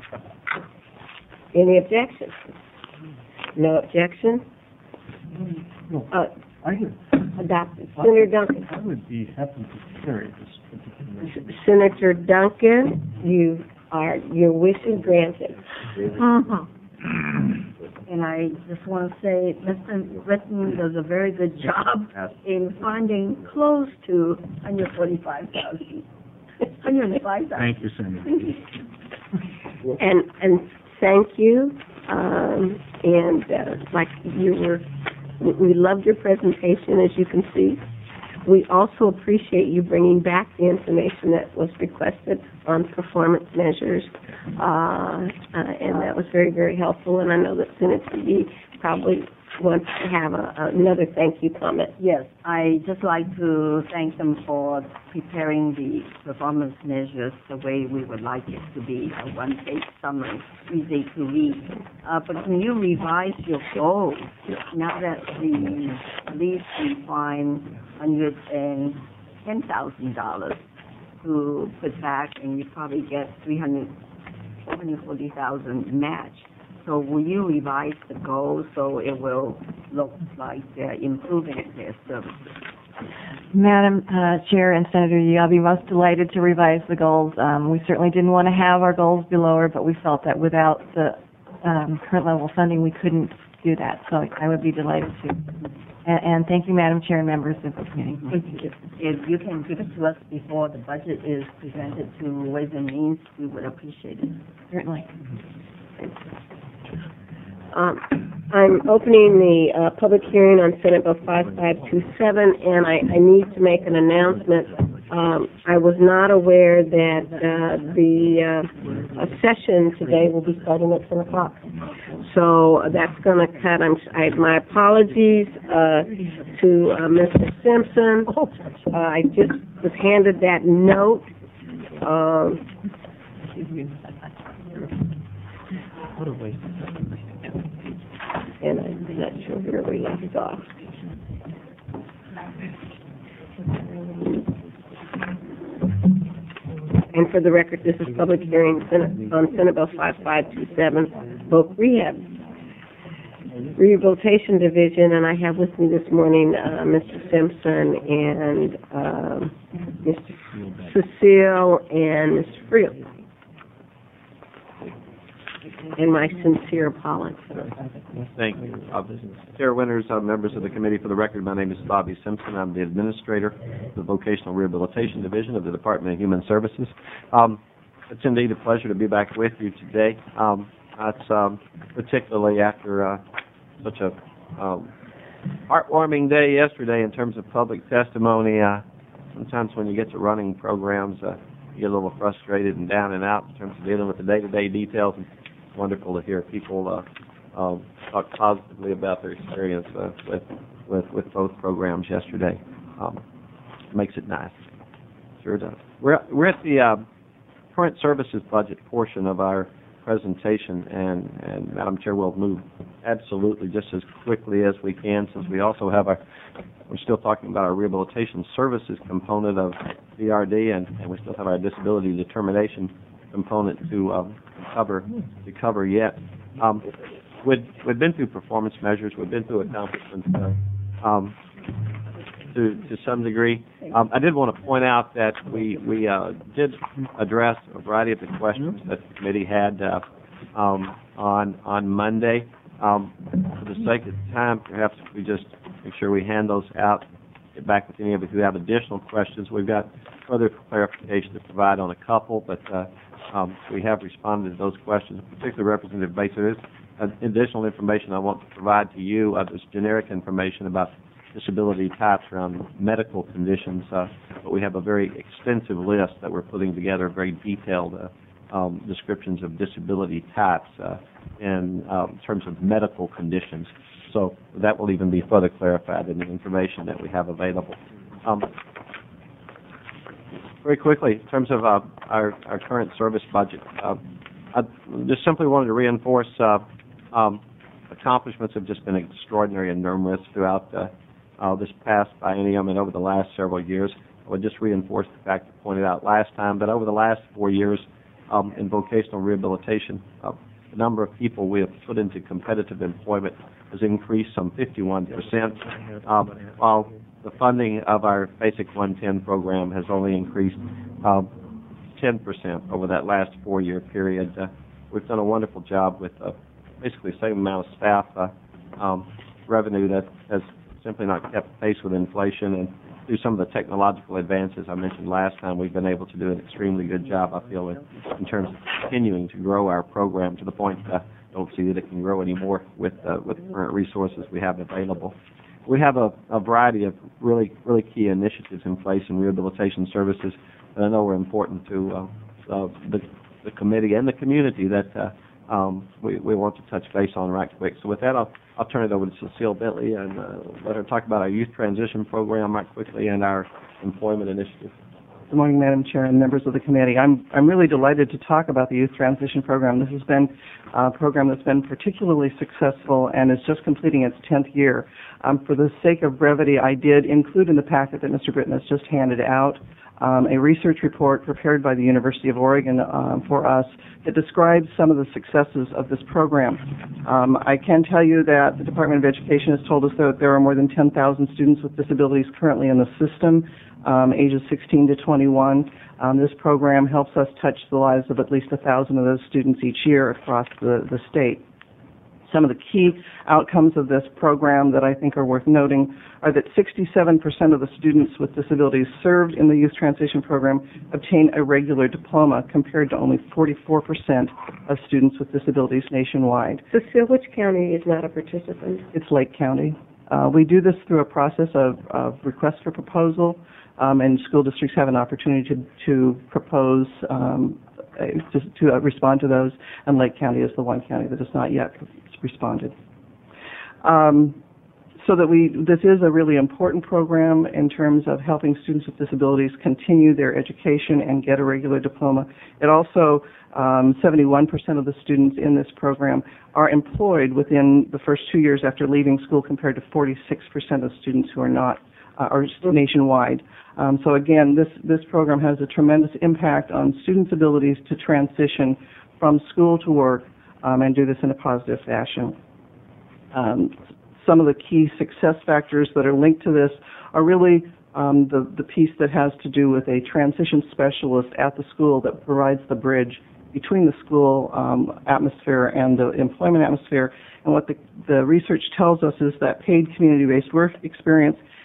Any objections? No objections? Uh, I could, adopted. Senator Duncan. I would be happy to carry this particular. Senator Duncan, you are, your wish is granted. And I just want to say, Mister Britton does a very good job in finding close to one hundred forty-five thousand. one hundred five thousand. Thank you, Senator. And, and thank you, um, and, uh, like you were, we we loved your presentation, as you can see. We also appreciate you bringing back the information that was requested on performance measures, uh, uh, and that was very, very helpful, and I know that Senator Yee probably wants to have a, another thank you comment. Yes, I just like to thank them for preparing the performance measures the way we would like it to be, a one-page summary, easy to read. Uh, but can you revise your goals now that the police can find one hundred ten thousand dollars to put back, and you probably get three hundred, four hundred forty thousand match? So will you revise the goals so it will look like they're improving their services? Madam uh, Chair and Senator Yee, I'll be most delighted to revise the goals. Um, we certainly didn't want to have our goals be lower, but we felt that without the um, current level of funding, we couldn't do that. So I would be delighted to. And, and thank you, Madam Chair and members of the committee. Thank you. If you can give it to us before the budget is presented to Ways and Means, we would appreciate it. Certainly. Um, I'm opening the uh, public hearing on Senate Bill five five two seven, and I, I need to make an announcement. Um, I was not aware that uh, the uh, session today will be starting at ten o'clock. So uh, that's going to cut. I'm, I, my apologies uh, to uh, Mister Simpson. Uh, I just was handed that note. Um, and I'm not sure where we left off. And for the record, this is public hearing Senate, on Senate Bill five five two seven, Voc Rehab, Rehabilitation Division, and I have with me this morning uh, Mister Simpson and um, Mister Cecile and Mister Friel. And my sincere apologies. Thank you. Uh, Chair Winters, uh, members of the committee, for the record, my name is Bobby Simpson. I'm the administrator of the Vocational Rehabilitation Division of the Department of Human Services. Um, it's indeed a pleasure to be back with you today. Um, that's um, particularly after uh, such a um, heartwarming day yesterday in terms of public testimony. Uh, sometimes when you get to running programs, uh, you get a little frustrated and down and out in terms of dealing with the day-to-day details. And it's wonderful to hear people uh, um, talk positively about their experience uh, with, with with both programs yesterday. Um, makes it nice. Sure does. We're we're at the uh, current services budget portion of our presentation, and, and Madam Chair, we'll move absolutely just as quickly as we can, since we also have our, we're still talking about our rehabilitation services component of D R D, and, and we still have our disability determination component to um, cover to cover yet. Um, we'd, we've been through performance measures, we've been through accomplishments uh, um, to to some degree. Um, I did want to point out that we we uh, did address a variety of the questions that the committee had uh, um, on on Monday. Um, for the sake of time, perhaps if we just make sure we hand those out, get back with any of you who have additional questions. We've got further clarification to provide on a couple, but uh, um, we have responded to those questions, particularly Representative Bates. There is uh, additional information I want to provide to you, uh, this generic information about disability types around medical conditions, uh, but we have a very extensive list that we're putting together, very detailed uh, um, descriptions of disability types uh, in um, terms of medical conditions. So that will even be further clarified in the information that we have available. Um, very quickly, in terms of uh, our, our current service budget, uh, I just simply wanted to reinforce uh, um, accomplishments have just been extraordinary and numerous throughout uh, Uh, this past biennium and over the last several years. I would just reinforce the fact I pointed out last time that over the last four years um, in vocational rehabilitation, uh, the number of people we have put into competitive employment has increased some fifty-one percent, um, while the funding of our Basic one ten program has only increased um, ten percent over that last four-year period. Uh, we've done a wonderful job with uh, basically the same amount of staff uh, um, revenue that has simply not kept pace with inflation, and through some of the technological advances I mentioned last time, we've been able to do an extremely good job, I feel, in, in terms of continuing to grow our program to the point that I don't see that it can grow anymore with uh, with the current resources we have available. We have a, a variety of really, really key initiatives in place in rehabilitation services that I know are important to uh, uh, the, the committee and the community that uh, um, we, we want to touch base on right quick. So with that, I'll I'll turn it over to Cecile Bentley and uh, let her talk about our youth transition program right quickly and our employment initiative. Good morning, Madam Chair and members of the committee. I'm I'm really delighted to talk about the Youth Transition Program. This has been a program that's been particularly successful and is just completing its tenth year. Um, for the sake of brevity, I did include in the packet that Mister Britton has just handed out um, a research report prepared by the University of Oregon um, for us that describes some of the successes of this program. Um, I can tell you that the Department of Education has told us that there are more than ten thousand students with disabilities currently in the system. Um, ages sixteen to twenty-one. Um, this program helps us touch the lives of at least a thousand of those students each year across the, the state. Some of the key outcomes of this program that I think are worth noting are that sixty-seven percent of the students with disabilities served in the Youth Transition Program obtain a regular diploma, compared to only forty-four percent of students with disabilities nationwide. Cecile, which county is not a participant? It's Lake County. Uh, we do this through a process of, of request for proposal. Um, and school districts have an opportunity to, to propose, um, uh, to, to uh, respond to those, and Lake County is the one county that has not yet responded. Um, so that we, this is a really important program in terms of helping students with disabilities continue their education and get a regular diploma. It also, um, seventy-one percent of the students in this program are employed within the first two years after leaving school, compared to forty-six percent of students who are not, uh, are nationwide. Um, so again, this, this program has a tremendous impact on students' abilities to transition from school to work um, and do this in a positive fashion. Um, some of the key success factors that are linked to this are really um, the, the piece that has to do with a transition specialist at the school that provides the bridge between the school um, atmosphere and the employment atmosphere. And what the, the research tells us is that paid community-based work experience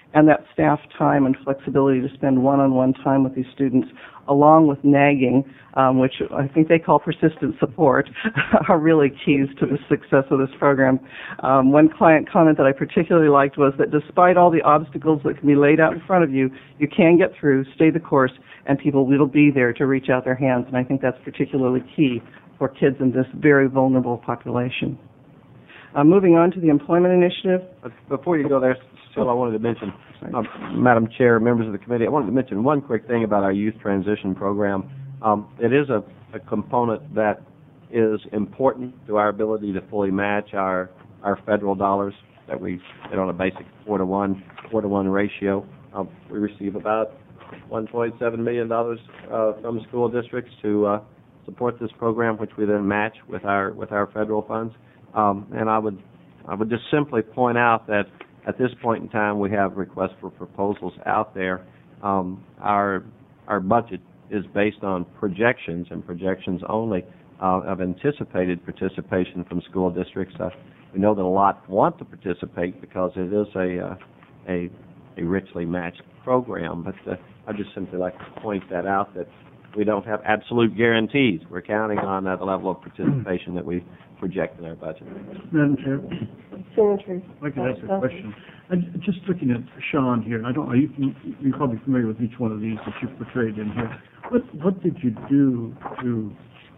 and that staff time and flexibility to spend one-on-one time with these students, along with nagging, um, which I think they call persistent support, are really keys to the success of this program. Um, one client comment that I particularly liked was that despite all the obstacles that can be laid out in front of you, you can get through, stay the course, and people will be there to reach out their hands. And I think that's particularly key for kids in this very vulnerable population. Uh, moving on to the employment initiative. But before you go there, still I wanted to mention, uh, Madam Chair, members of the committee, I wanted to mention one quick thing about our youth transition program. Um, it is a, a component that is important to our ability to fully match our, our federal dollars that we get on a basic four to one, four to one ratio. Um, we receive about one point seven million dollars uh, from school districts to uh, support this program, which we then match with our with our federal funds. Um, and I would I would just simply point out that at this point in time we have requests for proposals out there. Um, our our budget is based on projections and projections only uh, of anticipated participation from school districts. Uh, we know that a lot want to participate because it is a uh, a, a richly matched program, but uh, I'd just simply like to point that out, that we don't have absolute guarantees. We're counting on uh, the level of participation that we project in our budget. Madam Chair, Senator. I'd like to ask a question. I'm just looking at Sean here. I don't know, you, you're probably familiar with each one of these that you've portrayed in here. What what did you do to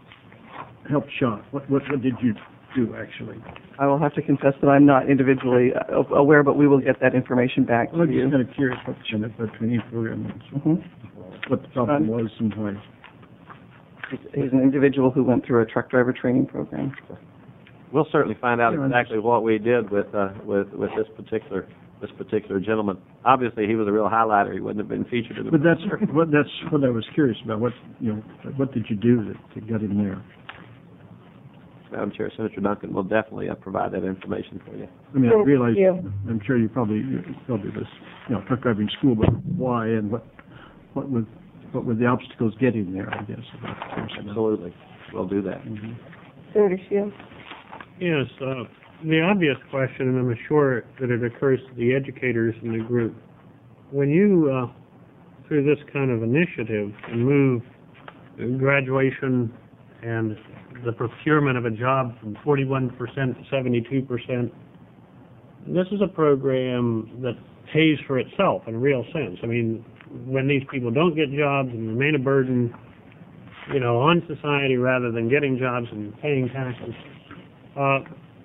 help Sean? What what, what did you do, actually? I will have to confess that I'm not individually uh, aware, but we will get that information back Well, I'm to you. just kind of curious what the benefit between each program is, Mhm. what the problem was and why. He's, he's an individual who went through a truck driver training program. We'll certainly find out Yeah, exactly what we did with uh, with with this particular this particular gentleman. Obviously, he was a real highlighter. He wouldn't have been featured in the. But that's what that's what I was curious about. What you know, what did you do to, to get him there? Madam Chair, Senator Duncan will definitely uh, provide that information for you. I mean, I Thank realize, you. I'm sure you probably, you probably this, you know, truck driving school, but why and what, what was, what were the obstacles getting there, I guess. Absolutely, we'll do that. Mm-hmm. Senator Shields. Yes, uh, the obvious question, and I'm sure that it occurs to the educators in the group, when you, uh, through this kind of initiative, move graduation and the procurement of a job from forty-one percent to seventy-two percent, this is a program that pays for itself in a real sense. I mean, when these people don't get jobs and remain a burden, you know, on society rather than getting jobs and paying taxes, uh,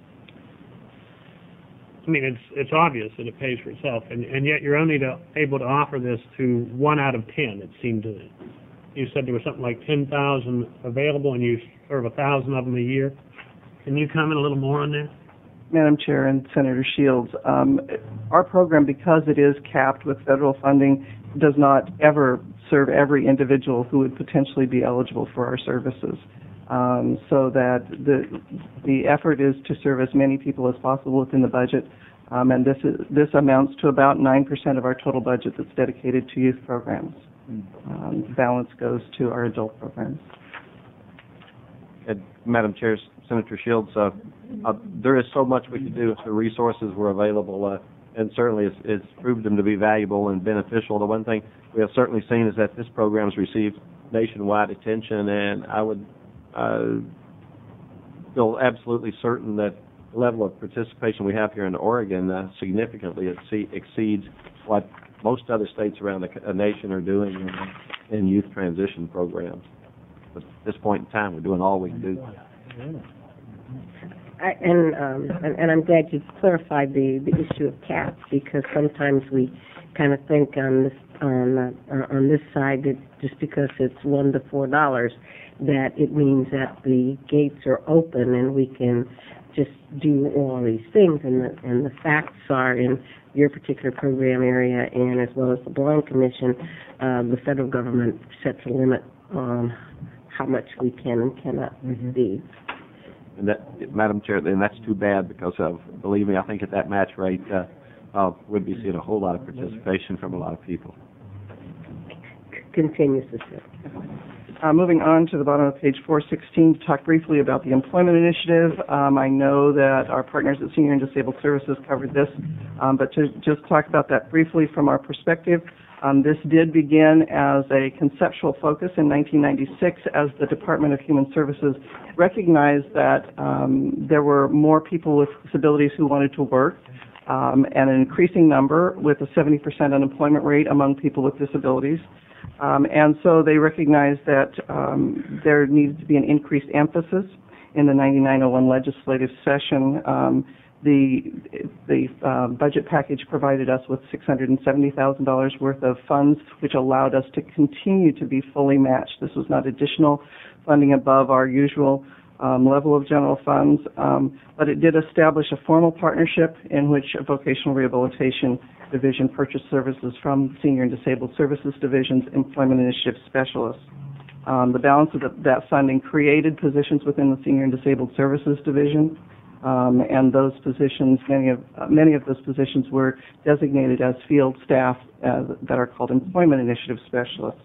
I mean, it's it's obvious that it pays for itself, and, and yet you're only to, able to offer this to one out of ten, it seemed to me. You said there was something like ten thousand available, and you serve one thousand of them a year. Can you comment a little more on that? Madam Chair and Senator Shields, um, our program, because it is capped with federal funding, does not ever serve every individual who would potentially be eligible for our services. Um, so that the the effort is to serve as many people as possible within the budget, um, and this is, this amounts to about nine percent of our total budget that's dedicated to youth programs. Um, the balance goes to our adult programs. And Madam Chair, Senator Shields, uh, uh, there is so much we can do if the resources were available, uh, and certainly it's, it's proved them to be valuable and beneficial. The one thing we have certainly seen is that this program has received nationwide attention, and I would uh, feel absolutely certain that the level of participation we have here in Oregon uh, significantly exceed, exceeds what most other states around the uh, nation are doing in, in youth transition programs. But at this point in time, we're doing all we can do. I, and, um, and and I'm glad you clarified the, the issue of caps, because sometimes we kind of think on this on uh, on this side that just because it's one to four dollars, that it means that the gates are open and we can just do all these things. And the and the facts are, in your particular program area and as well as the Blind Commission, uh, the federal government sets a limit on how much we can and cannot Mm-hmm. receive. And that, Madam Chair, and that's too bad, because of, believe me, I think at that match rate, uh, uh, we'd be seeing a whole lot of participation from a lot of people. Continue, Sister. Uh, moving on to the bottom of page four sixteen to talk briefly about the employment initiative. Um, I know that our partners at Senior and Disabled Services covered this, um, but to just talk about that briefly from our perspective, um, this did begin as a conceptual focus in nineteen ninety-six as the Department of Human Services recognized that um, there were more people with disabilities who wanted to work, um, and an increasing number with a seventy percent unemployment rate among people with disabilities. Um, and so they recognized that um, there needed to be an increased emphasis in the ninety-nine oh one legislative session. Um, the the uh, budget package provided us with six hundred seventy thousand dollars worth of funds, which allowed us to continue to be fully matched. This was not additional funding above our usual um, level of general funds, um, but it did establish a formal partnership in which a vocational rehabilitation division purchased services from Senior and Disabled Services Division's Employment Initiative Specialists. Um, the balance of the, that funding created positions within the Senior and Disabled Services Division, um, and those positions, many of uh, many of those positions were designated as field staff uh, that are called Employment Initiative Specialists.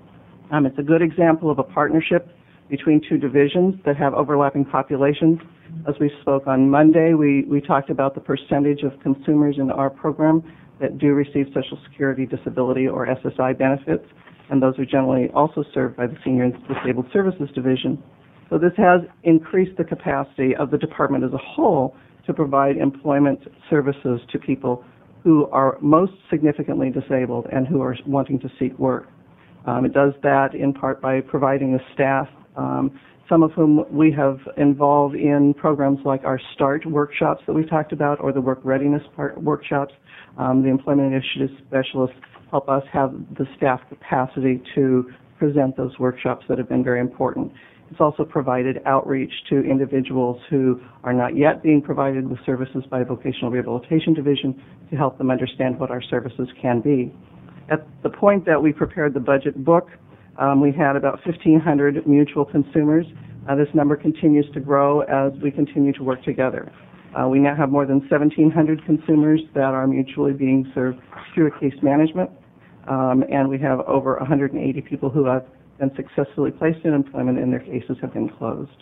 Um, it's a good example of a partnership between two divisions that have overlapping populations. As we spoke on Monday, we, we talked about the percentage of consumers in our program that do receive Social Security, disability, or S S I benefits, and those are generally also served by the Senior and Disabled Services Division. So this has increased the capacity of the department as a whole to provide employment services to people who are most significantly disabled and who are wanting to seek work. Um, it does that in part by providing the staff, um, some of whom we have involved in programs like our START workshops that we talked about, or the work readiness part workshops. Um, the Employment Initiative Specialists help us have the staff capacity to present those workshops that have been very important. It's also provided outreach to individuals who are not yet being provided with services by a Vocational Rehabilitation Division to help them understand what our services can be. At the point that we prepared the budget book, um, we had about fifteen hundred mutual consumers. Uh, this number continues to grow as we continue to work together. Uh, we now have more than seventeen hundred consumers that are mutually being served through a case management, um, and we have over one hundred eighty people who have been successfully placed in employment and their cases have been closed.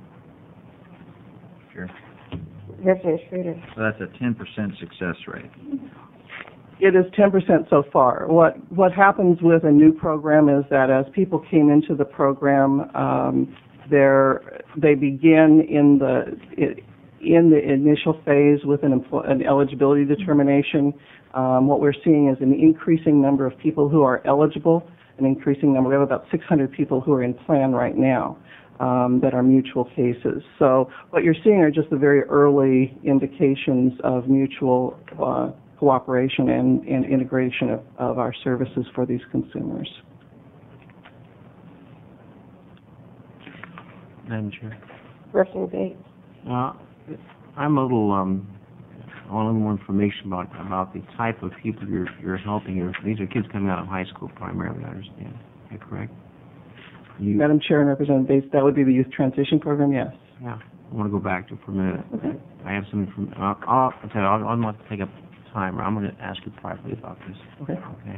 Sure. Representative Schroeder. So that's a ten percent success rate. It is ten percent so far. What what happens with a new program is that as people came into the program, um, they're, they begin in the in the initial phase with an, empl- an eligibility determination. Um, what we're seeing is an increasing number of people who are eligible, an increasing number. We have about six hundred people who are in plan right now um, that are mutual cases. So what you're seeing are just the very early indications of mutual uh, cooperation and, and integration of, of our services for these consumers. Madam Chair. Representative Bates. Uh, I'm a little, um, I want a little more information about, about the type of people you're, you're helping. You're, these are kids coming out of high school primarily, I understand. Is that correct? You, Madam Chair and Representative Bates, that would be the Youth Transition Program, yes. Yeah. I want to go back to it for a minute. Okay. I have some information. I'll, I'll, I'll tell you, I'll, I'll not take up time. I'm going to ask you privately about this. Okay. Okay.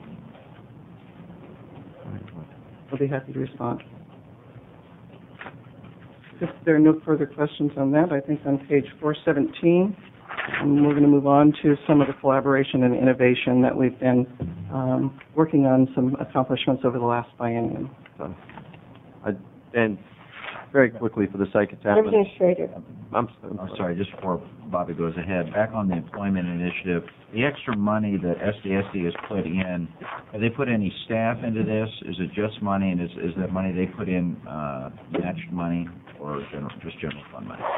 All right. I'll be happy to respond. If there are no further questions on that, I think on page four seventeen, and we're going to move on to some of the collaboration and innovation that we've been um, working on, some accomplishments over the last biennium. So, I, and very quickly, for the sake of time, Representative Schroeder. I'm, I'm I'm sorry, just before Bobby goes ahead, back on the employment initiative, the extra money that S D S D has put in, have they put any staff into this? Is it just money, and is, is that money they put in uh, matched money or general, just general fund money?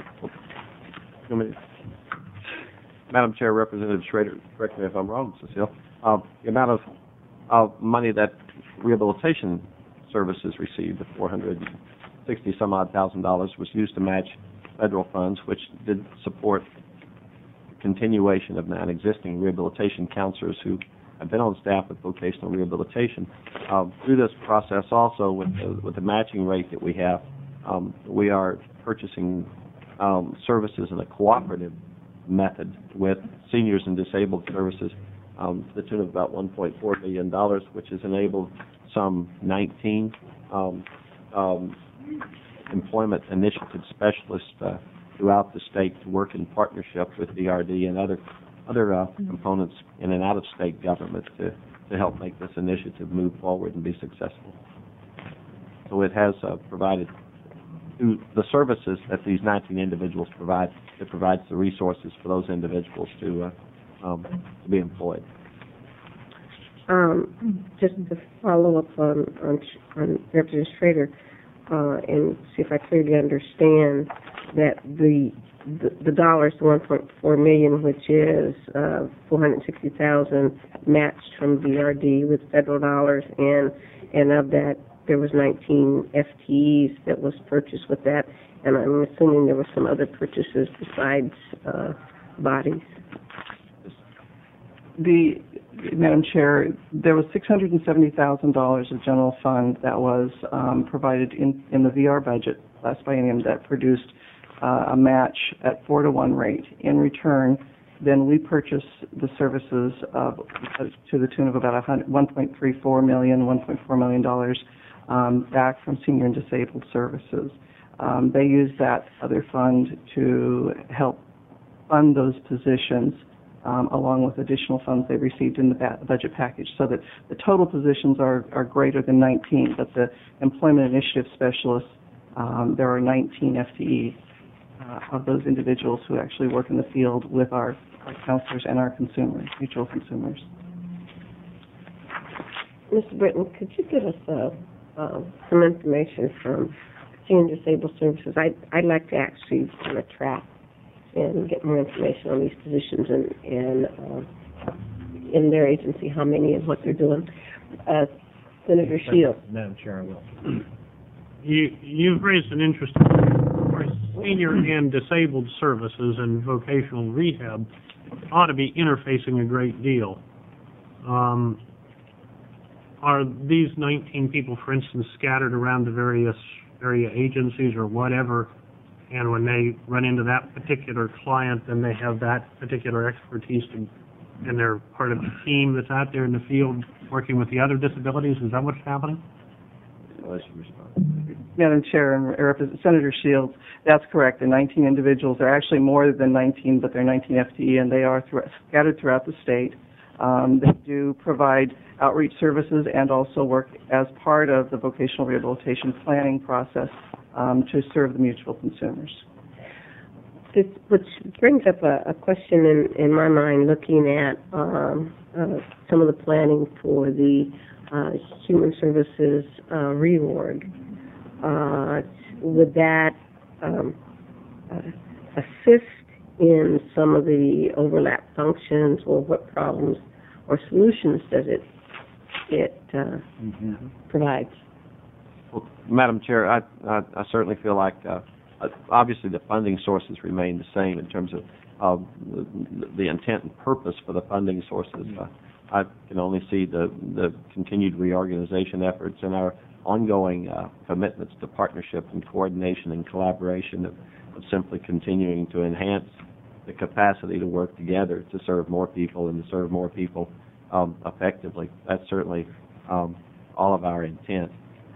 Madam Chair, Representative Schrader, correct me if I'm wrong, Cecile. Uh, the amount of, of money that rehabilitation services received, the four hundred sixty some odd thousand dollars, was used to match federal funds, which did support the continuation of non-existing rehabilitation counselors who have been on staff with vocational rehabilitation. Uh, through this process also, with the, with the matching rate that we have, um, we are purchasing um, services in a cooperative method with seniors and disabled services um, to the tune of about one point four million dollars, which has enabled some nineteen um, um, employment initiative specialists uh, throughout the state to work in partnership with D R D and other other uh, components in and out of state government to, to help make this initiative move forward and be successful. So it has uh, provided through the services that these nineteen individuals provide. It provides the resources for those individuals to uh, um, to be employed. Um, just to follow up on on, on Representative Schrader uh, and see if I clearly understand that the the, the dollars, the one point four million, which is uh, four hundred sixty thousand matched from D R D with federal dollars, and and of that there was nineteen F T Es that was purchased with that, and I'm assuming there were some other purchases besides uh, bodies. The, Madam Chair, there was six hundred seventy thousand dollars of general fund that was um, provided in, in the V R budget last biennium that produced uh, a match at four to one rate. In return, then we purchased the services of, to the tune of about one point three four million, one point four million dollars um, back from Senior and Disabled Services. Um, they used that other fund to help fund those positions, Um, along with additional funds they received in the ba- budget package, so that the total positions are, are greater than nineteen, but the Employment Initiative Specialists, um, there are nineteen F T Es uh, of those individuals who actually work in the field with our, our counselors and our consumers, mutual consumers. Mister Britton, could you give us uh, uh, some information from Senior Disabled Services? I'd, I'd like to actually kind of track and get more information on these positions and, and uh, in their agency, how many and what they're doing. Uh, Senator Shields. Madam Chair, I will. You, you've raised an interesting point. Of course, senior and disabled services and vocational rehab ought to be interfacing a great deal. Um, are these nineteen people, for instance, scattered around the various area agencies or whatever, and when they run into that particular client, then they have that particular expertise, to, and they're part of the team that's out there in the field working with the other disabilities? Is that what's happening? Madam Chair and Representative Senator Shields, that's correct. The nineteen individuals are actually more than nineteen, but they're nineteen F T E, and they are through, scattered throughout the state. Um, they do provide outreach services and also work as part of the vocational rehabilitation planning process um, to serve the mutual consumers. This, which brings up a, a question in, in my mind, looking at um, uh, some of the planning for the uh, Human Services uh, reorg. Uh, would that um, uh, assist in some of the overlap functions, or what problems or solutions does it it uh, mm-hmm. provides? Well, Madam Chair, I, I, I certainly feel like uh, obviously the funding sources remain the same in terms of uh, the, the intent and purpose for the funding sources. Uh, I can only see the, the continued reorganization efforts and our ongoing uh, commitments to partnership and coordination and collaboration of, of simply continuing to enhance the capacity to work together to serve more people and to serve more people um, effectively. That's certainly um, all of our intent.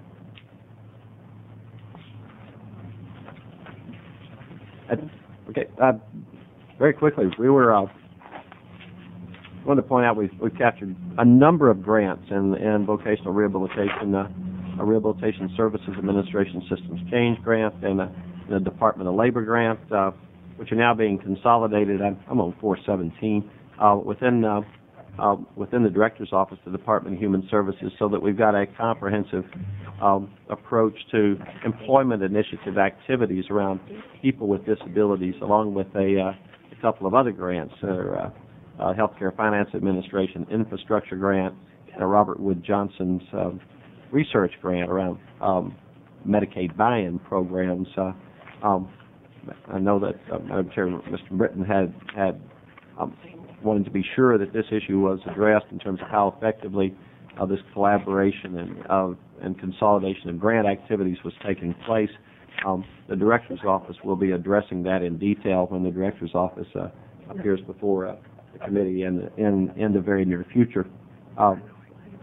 Okay, uh, very quickly, we were uh, I want to point out we've, we've captured a number of grants in, in vocational rehabilitation, uh, a Rehabilitation Services Administration Systems Change Grant and a, and a Department of Labor grant, uh, which are now being consolidated. I'm, I'm on four seventeen uh, within uh, uh, within the Director's Office, the Department of Human Services, so that we've got a comprehensive um, approach to employment initiative activities around people with disabilities, along with a, uh, a couple of other grants, uh, uh, uh, Healthcare Finance Administration Infrastructure Grant, and a Robert Wood Johnson's uh, research grant around um, Medicaid buy-in programs. Uh, um, I know that uh, Madam Chair, Mister Britton had had um, wanted to be sure that this issue was addressed in terms of how effectively uh, this collaboration and uh, and consolidation of grant activities was taking place. Um, the Director's Office will be addressing that in detail when the Director's Office uh, appears before uh, the committee in the, in, in the very near future. Uh,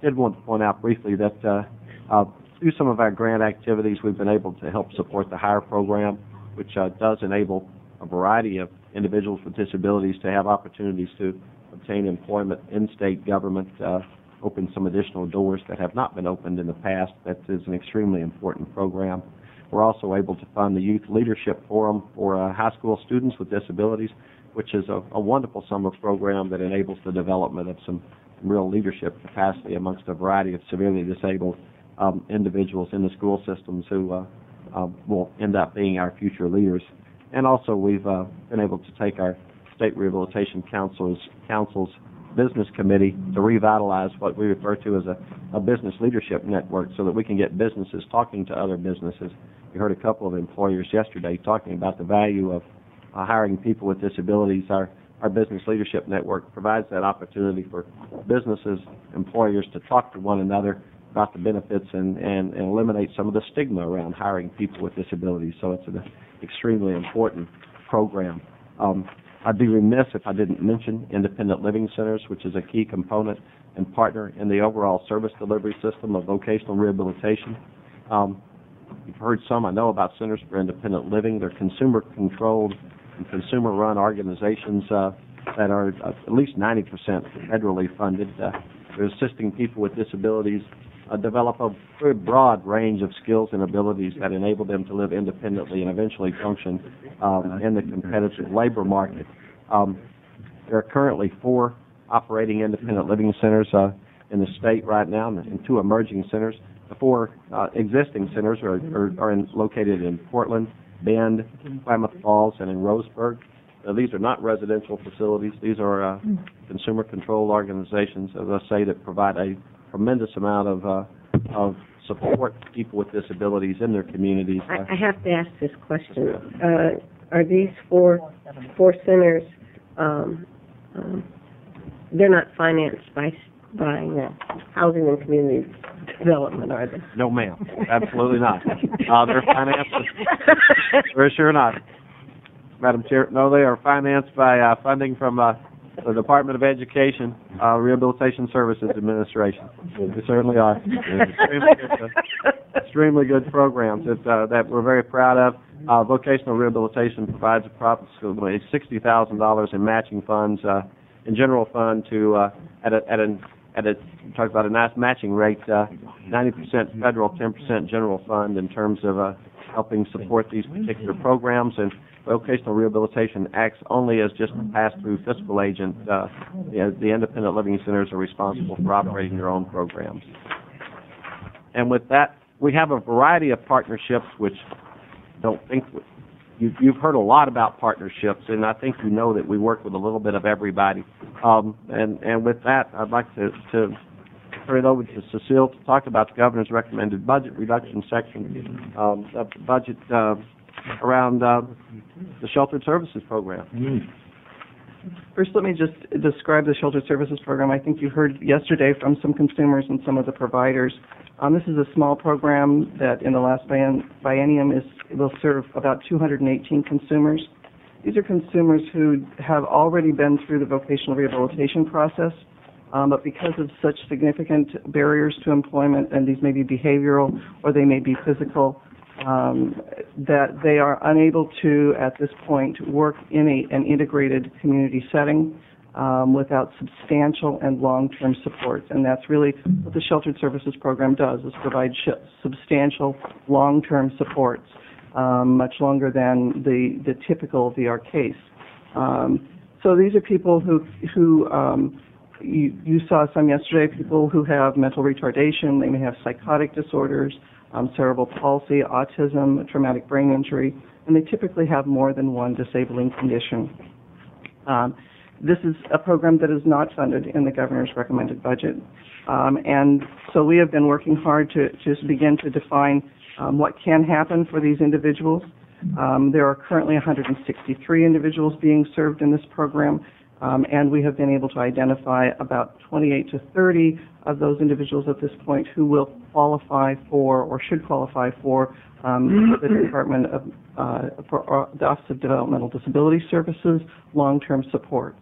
did want to point out briefly that uh, uh, through some of our grant activities, we've been able to help support the HIRE program, which uh, does enable a variety of individuals with disabilities to have opportunities to obtain employment in state government, uh, open some additional doors that have not been opened in the past. That is an extremely important program. We're also able to fund the Youth Leadership Forum for uh, high school students with disabilities, which is a, a wonderful summer program that enables the development of some real leadership capacity amongst a variety of severely disabled um, individuals in the school systems who uh, uh, will end up being our future leaders. And also we've uh, been able to take our State Rehabilitation Council's, Council's business committee to revitalize what we refer to as a, a business leadership network so that we can get businesses talking to other businesses. We heard a couple of employers yesterday talking about the value of uh, hiring people with disabilities. Our, our business leadership network provides that opportunity for businesses, employers to talk to one another about the benefits and, and, and eliminate some of the stigma around hiring people with disabilities. So it's an extremely important program. Um, I'd be remiss if I didn't mention independent living centers, which is a key component and partner in the overall service delivery system of vocational rehabilitation. Um, you've heard some, I know, about Centers for Independent Living. They're consumer-controlled and consumer-run organizations uh, that are uh, at least ninety percent federally funded. Uh, they're assisting people with disabilities uh, develop a very broad range of skills and abilities that enable them to live independently and eventually function um, in the competitive labor market. Um, there are currently four operating independent living centers uh, in the state right now, and two emerging centers. The four uh, existing centers are, are, are in, located in Portland, Bend, Klamath Falls, and in Roseburg. Uh, these are not residential facilities. These are uh, consumer-controlled organizations, as I say, that provide a tremendous amount of uh, of support to people with disabilities in their communities. I, I have to ask this question. Uh, are these four four centers, um, um, they're not financed by by uh, housing and community development, are they? No, ma'am. Absolutely not. Uh, they're financed. We're sure not. Madam Chair, no, they are financed by uh, funding from uh, the Department of Education, uh, Rehabilitation Services Administration. They certainly are. Extremely good, uh, extremely good programs that, uh, that we're very proud of. Uh, vocational rehabilitation provides approximately sixty thousand dollars in matching funds uh, in general fund to uh, at a at an at a talk about a nice matching rate, uh, ninety percent federal, ten percent general fund in terms of uh, helping support these particular programs. And vocational rehabilitation acts only as just a pass-through fiscal agent. Uh, the, the independent living centers are responsible for operating their own programs. And with that, we have a variety of partnerships, which don't think you, you've heard a lot about partnerships, and I think you know that we work with a little bit of everybody. Um, and, and with that, I'd like to, to turn it over to Cecile to talk about the governor's recommended budget reduction section um, of the budget uh, around uh, the sheltered services program. First, let me just describe the sheltered services program. I think you heard yesterday from some consumers and some of the providers. Um, this is a small program that in the last bien- biennium is will serve about two hundred eighteen consumers. These are consumers who have already been through the vocational rehabilitation process, um, but because of such significant barriers to employment, and these may be behavioral or they may be physical, um, that they are unable to, at this point, work in a, an integrated community setting um, without substantial and long-term supports. And that's really what the Sheltered Services Program does, is provide sh- substantial long-term supports, um, much longer than the, the typical V R case. Um, so these are people who, who um, you, you saw some yesterday, people who have mental retardation, they may have psychotic disorders, Um, cerebral palsy, autism, traumatic brain injury, and they typically have more than one disabling condition. Um, this is a program that is not funded in the governor's recommended budget, um, and so we have been working hard to just begin to define um, what can happen for these individuals. Um, there are currently one hundred sixty-three individuals being served in this program, um, and we have been able to identify about twenty-eight to thirty of those individuals at this point who will qualify for or should qualify for um, the Department of uh, for uh, the Office of Developmental Disability Services long-term supports.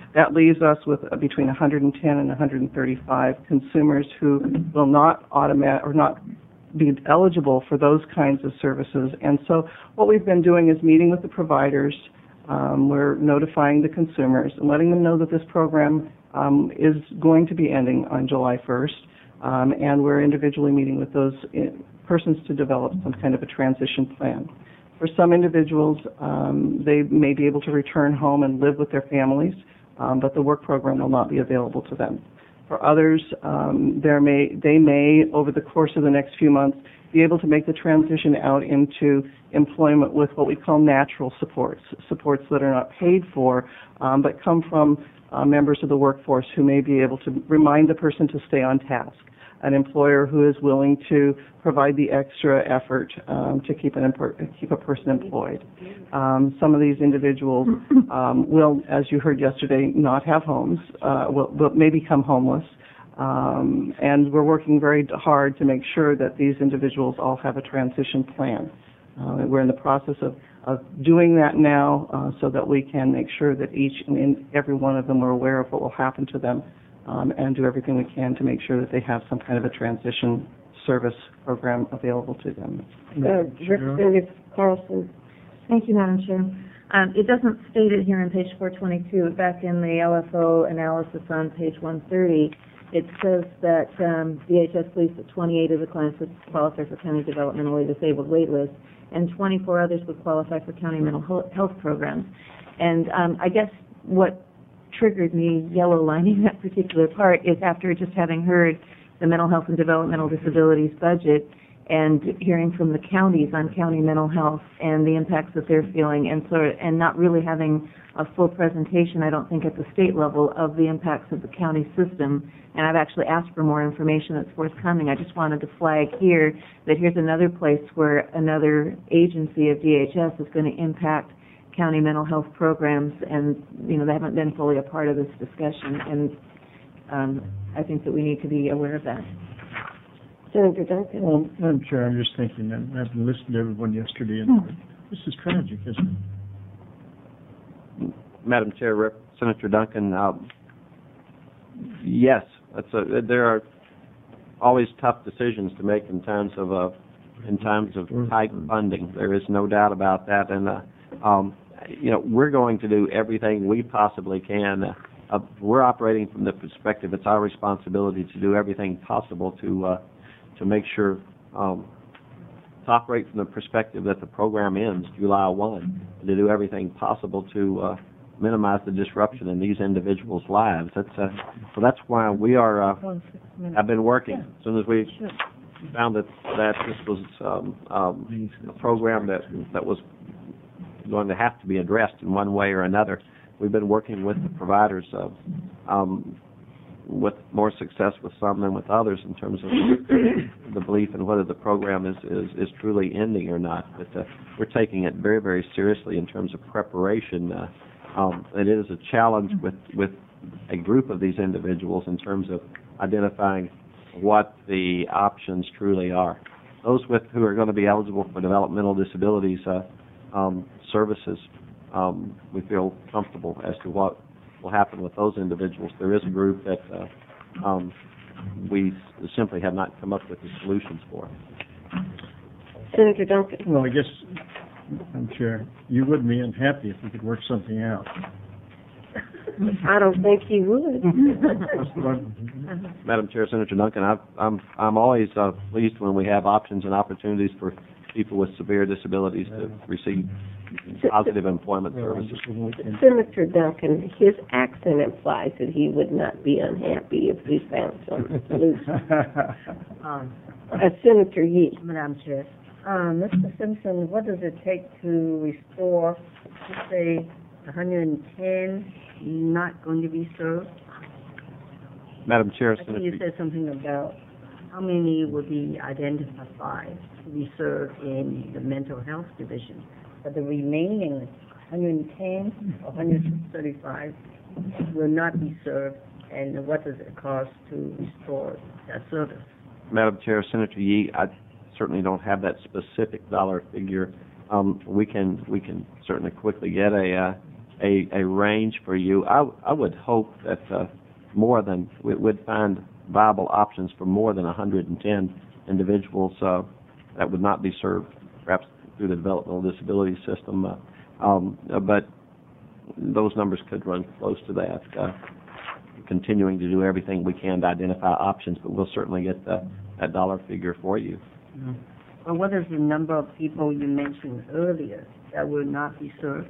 that leaves us with uh, between one hundred ten and one hundred thirty-five consumers who will not automatic or not be eligible for those kinds of services. And so what we've been doing is meeting with the providers. Um, we're notifying the consumers and letting them know that this program um, is going to be ending on July first. Um, and we're individually meeting with those in, persons to develop some kind of a transition plan. For some individuals, um, they may be able to return home and live with their families, um, but the work program will not be available to them. For others, um, there may, they may, over the course of the next few months, be able to make the transition out into employment with what we call natural supports, supports that are not paid for, um, but come from uh, members of the workforce who may be able to remind the person to stay on task. An employer who is willing to provide the extra effort um, to keep an keep a person employed. Um, some of these individuals um, will, as you heard yesterday, not have homes, uh, will, will may become homeless, um, and we're working very hard to make sure that these individuals all have a transition plan. Uh, we're in the process of, of doing that now, uh, so that we can make sure that each and every one of them are aware of what will happen to them. Um, and do everything we can to make sure that they have some kind of a transition service program available to them. Uh, Representative Carlson. Thank you, Madam Chair. Um, it doesn't state it here on page four twenty-two. Back in the L F O analysis on page one thirty, it says that um, D H S believes that twenty-eight of the clients would qualify for county developmentally disabled wait list, and twenty-four others would qualify for county mental health programs. And um, I guess what triggered me yellow lining that particular part is after just having heard the mental health and developmental disabilities budget and hearing from the counties on county mental health and the impacts that they're feeling, and sort of, and not really having a full presentation, I don't think, at the state level of the impacts of the county system. And I've actually asked for more information that's forthcoming. I just wanted to flag here that here's another place where another agency of D H S is going to impact county mental health programs, and you know they haven't been fully a part of this discussion, and um, I think that we need to be aware of that. Senator Duncan. Well, Madam Chair, I'm just thinking, and I've been listening to everyone yesterday, and hmm. this is tragic, isn't it? Madam Chair, Rep. Senator Duncan, um, yes, that's a, there are always tough decisions to make in terms of uh, in terms of tight funding. There is no doubt about that, and uh, um, you know, we're going to do everything we possibly can. Uh, uh, we're operating from the perspective it's our responsibility to do everything possible to uh, to make sure um, to operate from the perspective that the program ends July first, and to do everything possible to uh, minimize the disruption in these individuals' lives. That's uh, so that's why we are. Uh, have been working as soon as we found that that this was um, um, a program that that was going to have to be addressed in one way or another. We've been working with the providers of, um, with more success with some than with others in terms of the belief in whether the program is, is, is truly ending or not. But uh, we're taking it very, very seriously in terms of preparation. Uh, um, it is a challenge with, with a group of these individuals in terms of identifying what the options truly are. Those with who are going to be eligible for developmental disabilities uh, um, services, um, we feel comfortable as to what will happen with those individuals. There is a group that uh, um, we simply have not come up with the solutions for. Senator Duncan. Well, I guess, Madam Chair, you would be unhappy if we could work something out. I don't think he would. Madam Chair, Senator Duncan, I've, I'm I'm always uh, pleased when we have options and opportunities for people with severe disabilities to receive positive employment services. Senator Duncan, his accent implies that he would not be unhappy if we found some solution. um, uh, Senator Yee. Madam Chair, um, Mister Simpson, what does it take to restore, let's say, one hundred ten not going to be served? Madam Chair, I think you said something about how many would be identified to be served in the mental health division, but the remaining one hundred ten or one hundred thirty-five will not be served, and what does it cost to restore that service? Madam Chair, Senator Yee, I certainly don't have that specific dollar figure. Um, we can we can certainly quickly get a uh, a, a range for you. I, I would hope that uh, more than, we, we'd find viable options for more than one hundred ten individuals uh, that would not be served, perhaps through the developmental disability system. Uh, um, but those numbers could run close to that. Uh, continuing to do everything we can to identify options, but we'll certainly get the, that dollar figure for you. Mm-hmm. Well, what is the number of people you mentioned earlier that will not be served?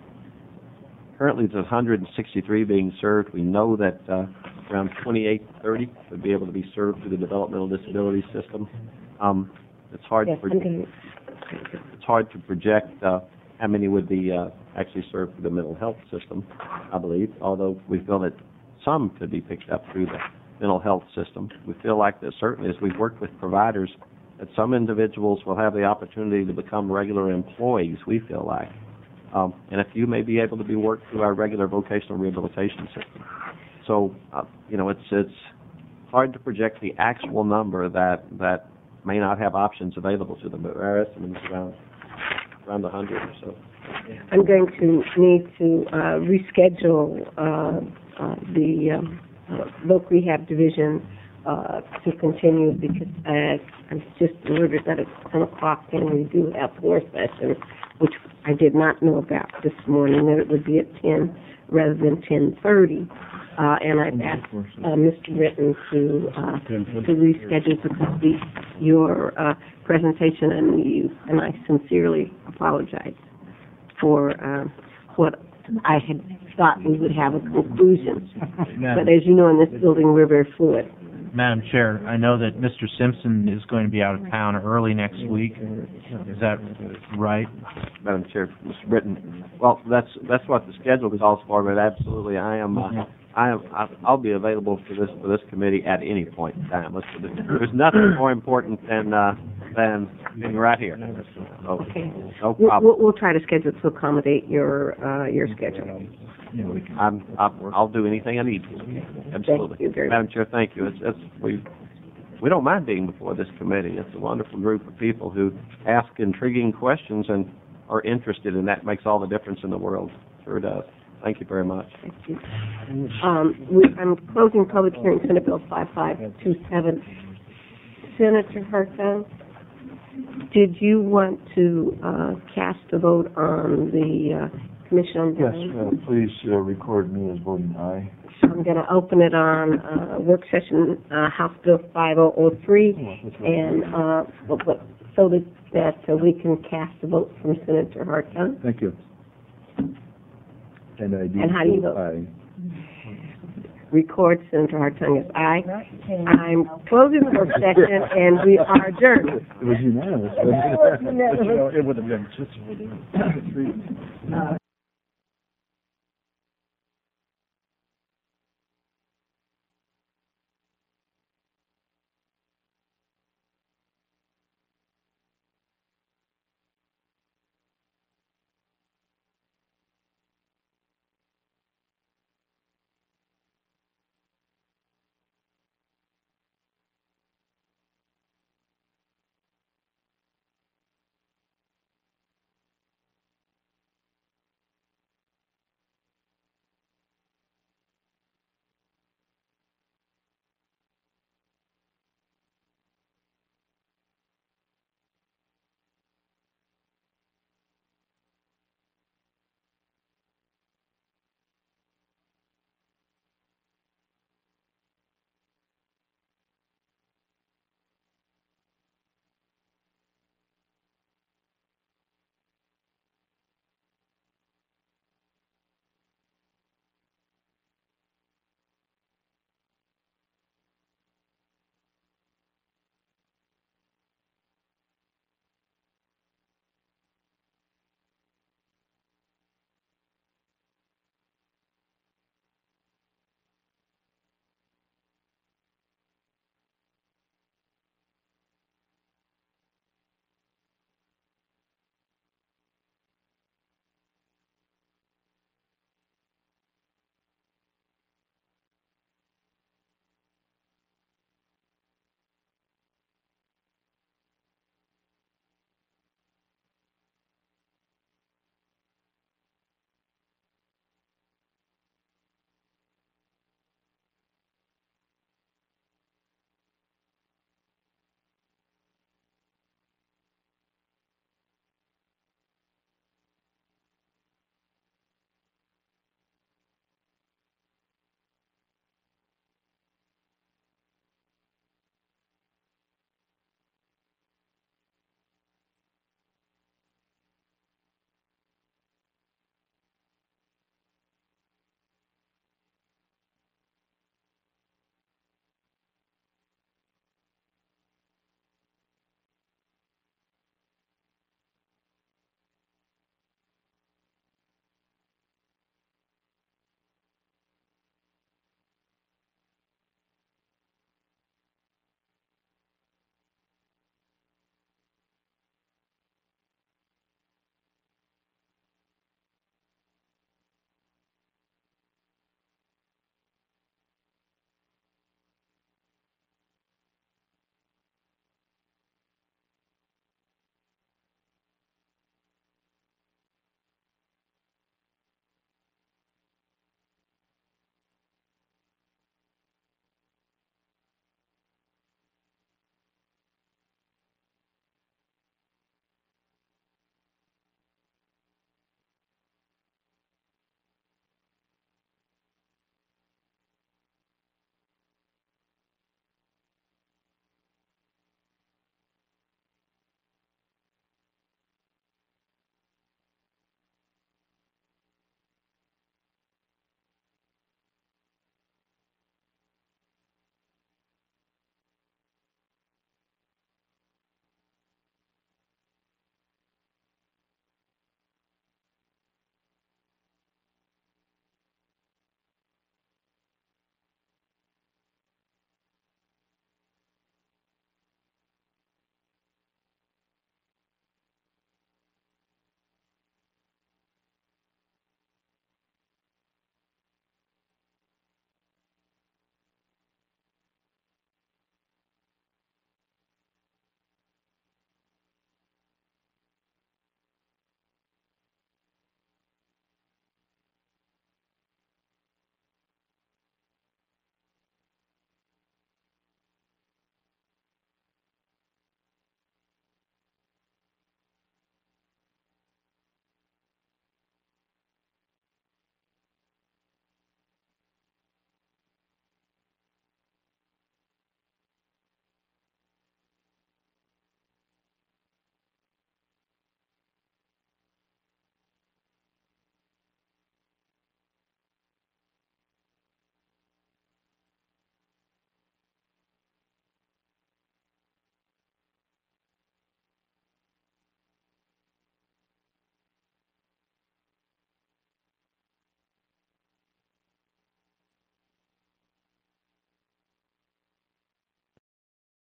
Currently, there's one hundred sixty-three being served. We know that uh, around twenty-eight to thirty would be able to be served through the developmental disability system. Um, it's hard Yes, to I'm project, gonna- it's hard to project uh, how many would be uh, actually served through the mental health system, I believe, although we feel that some could be picked up through the mental health system. We feel like that certainly as we've worked with providers, that some individuals will have the opportunity to become regular employees, we feel like. Um, and a few may be able to be worked through our regular vocational rehabilitation system. So, uh, you know, it's it's hard to project the actual number that that may not have options available to them, but our estimate is around around one hundred or so. I'm going to need to uh, reschedule uh, uh, the um, uh, voc rehab division uh, to continue because uh, I'm just alerted that at ten o'clock and we do have floor session, which I did not know about this morning, that it would be at ten rather than ten thirty. Uh, and I've asked uh, Mister Britton to uh, to reschedule to complete your uh, presentation, and you and I sincerely apologize for uh, what I had thought we would have a conclusion. But as you know, in this building, we're very fluid. Madam Chair, I know that Mister Simpson is going to be out of town early next week. Is that right? Madam Chair, Mister Britton, well, that's that's what the schedule calls for, but absolutely, I am. Uh, I am. I'll be available for this for this committee at any point in time. Let's put it- There's nothing more important than uh, than being right here. So, Okay. no We'll, problem. we'll, we'll try to schedule to accommodate your uh, your schedule. I'm, I'll, I'll do anything I need to. Absolutely. Thank you very Madam Chair, thank you. It's, it's, we, we don't mind being before this committee. It's a wonderful group of people who ask intriguing questions and are interested, and that makes all the difference in the world. Sure does. Thank you very much. Thank you. Um, we, I'm closing public hearing, Senate Bill five five two seven. Senator Hartung, did you want to uh, cast a vote on the uh, Commission on Yes, Development? uh, please uh, record me as voting aye. I'm going to open it on uh, work session uh, House Bill five oh three, and uh, but, but, so that, that uh, we can cast a vote from Senator Hartung. Thank you. And I do. And how do you vote? Aye. Record Senator Hartung as aye. I'm closing the work session, and we are adjourned. It was unanimous. It was unanimous. But, you know, it would have been just three. Uh,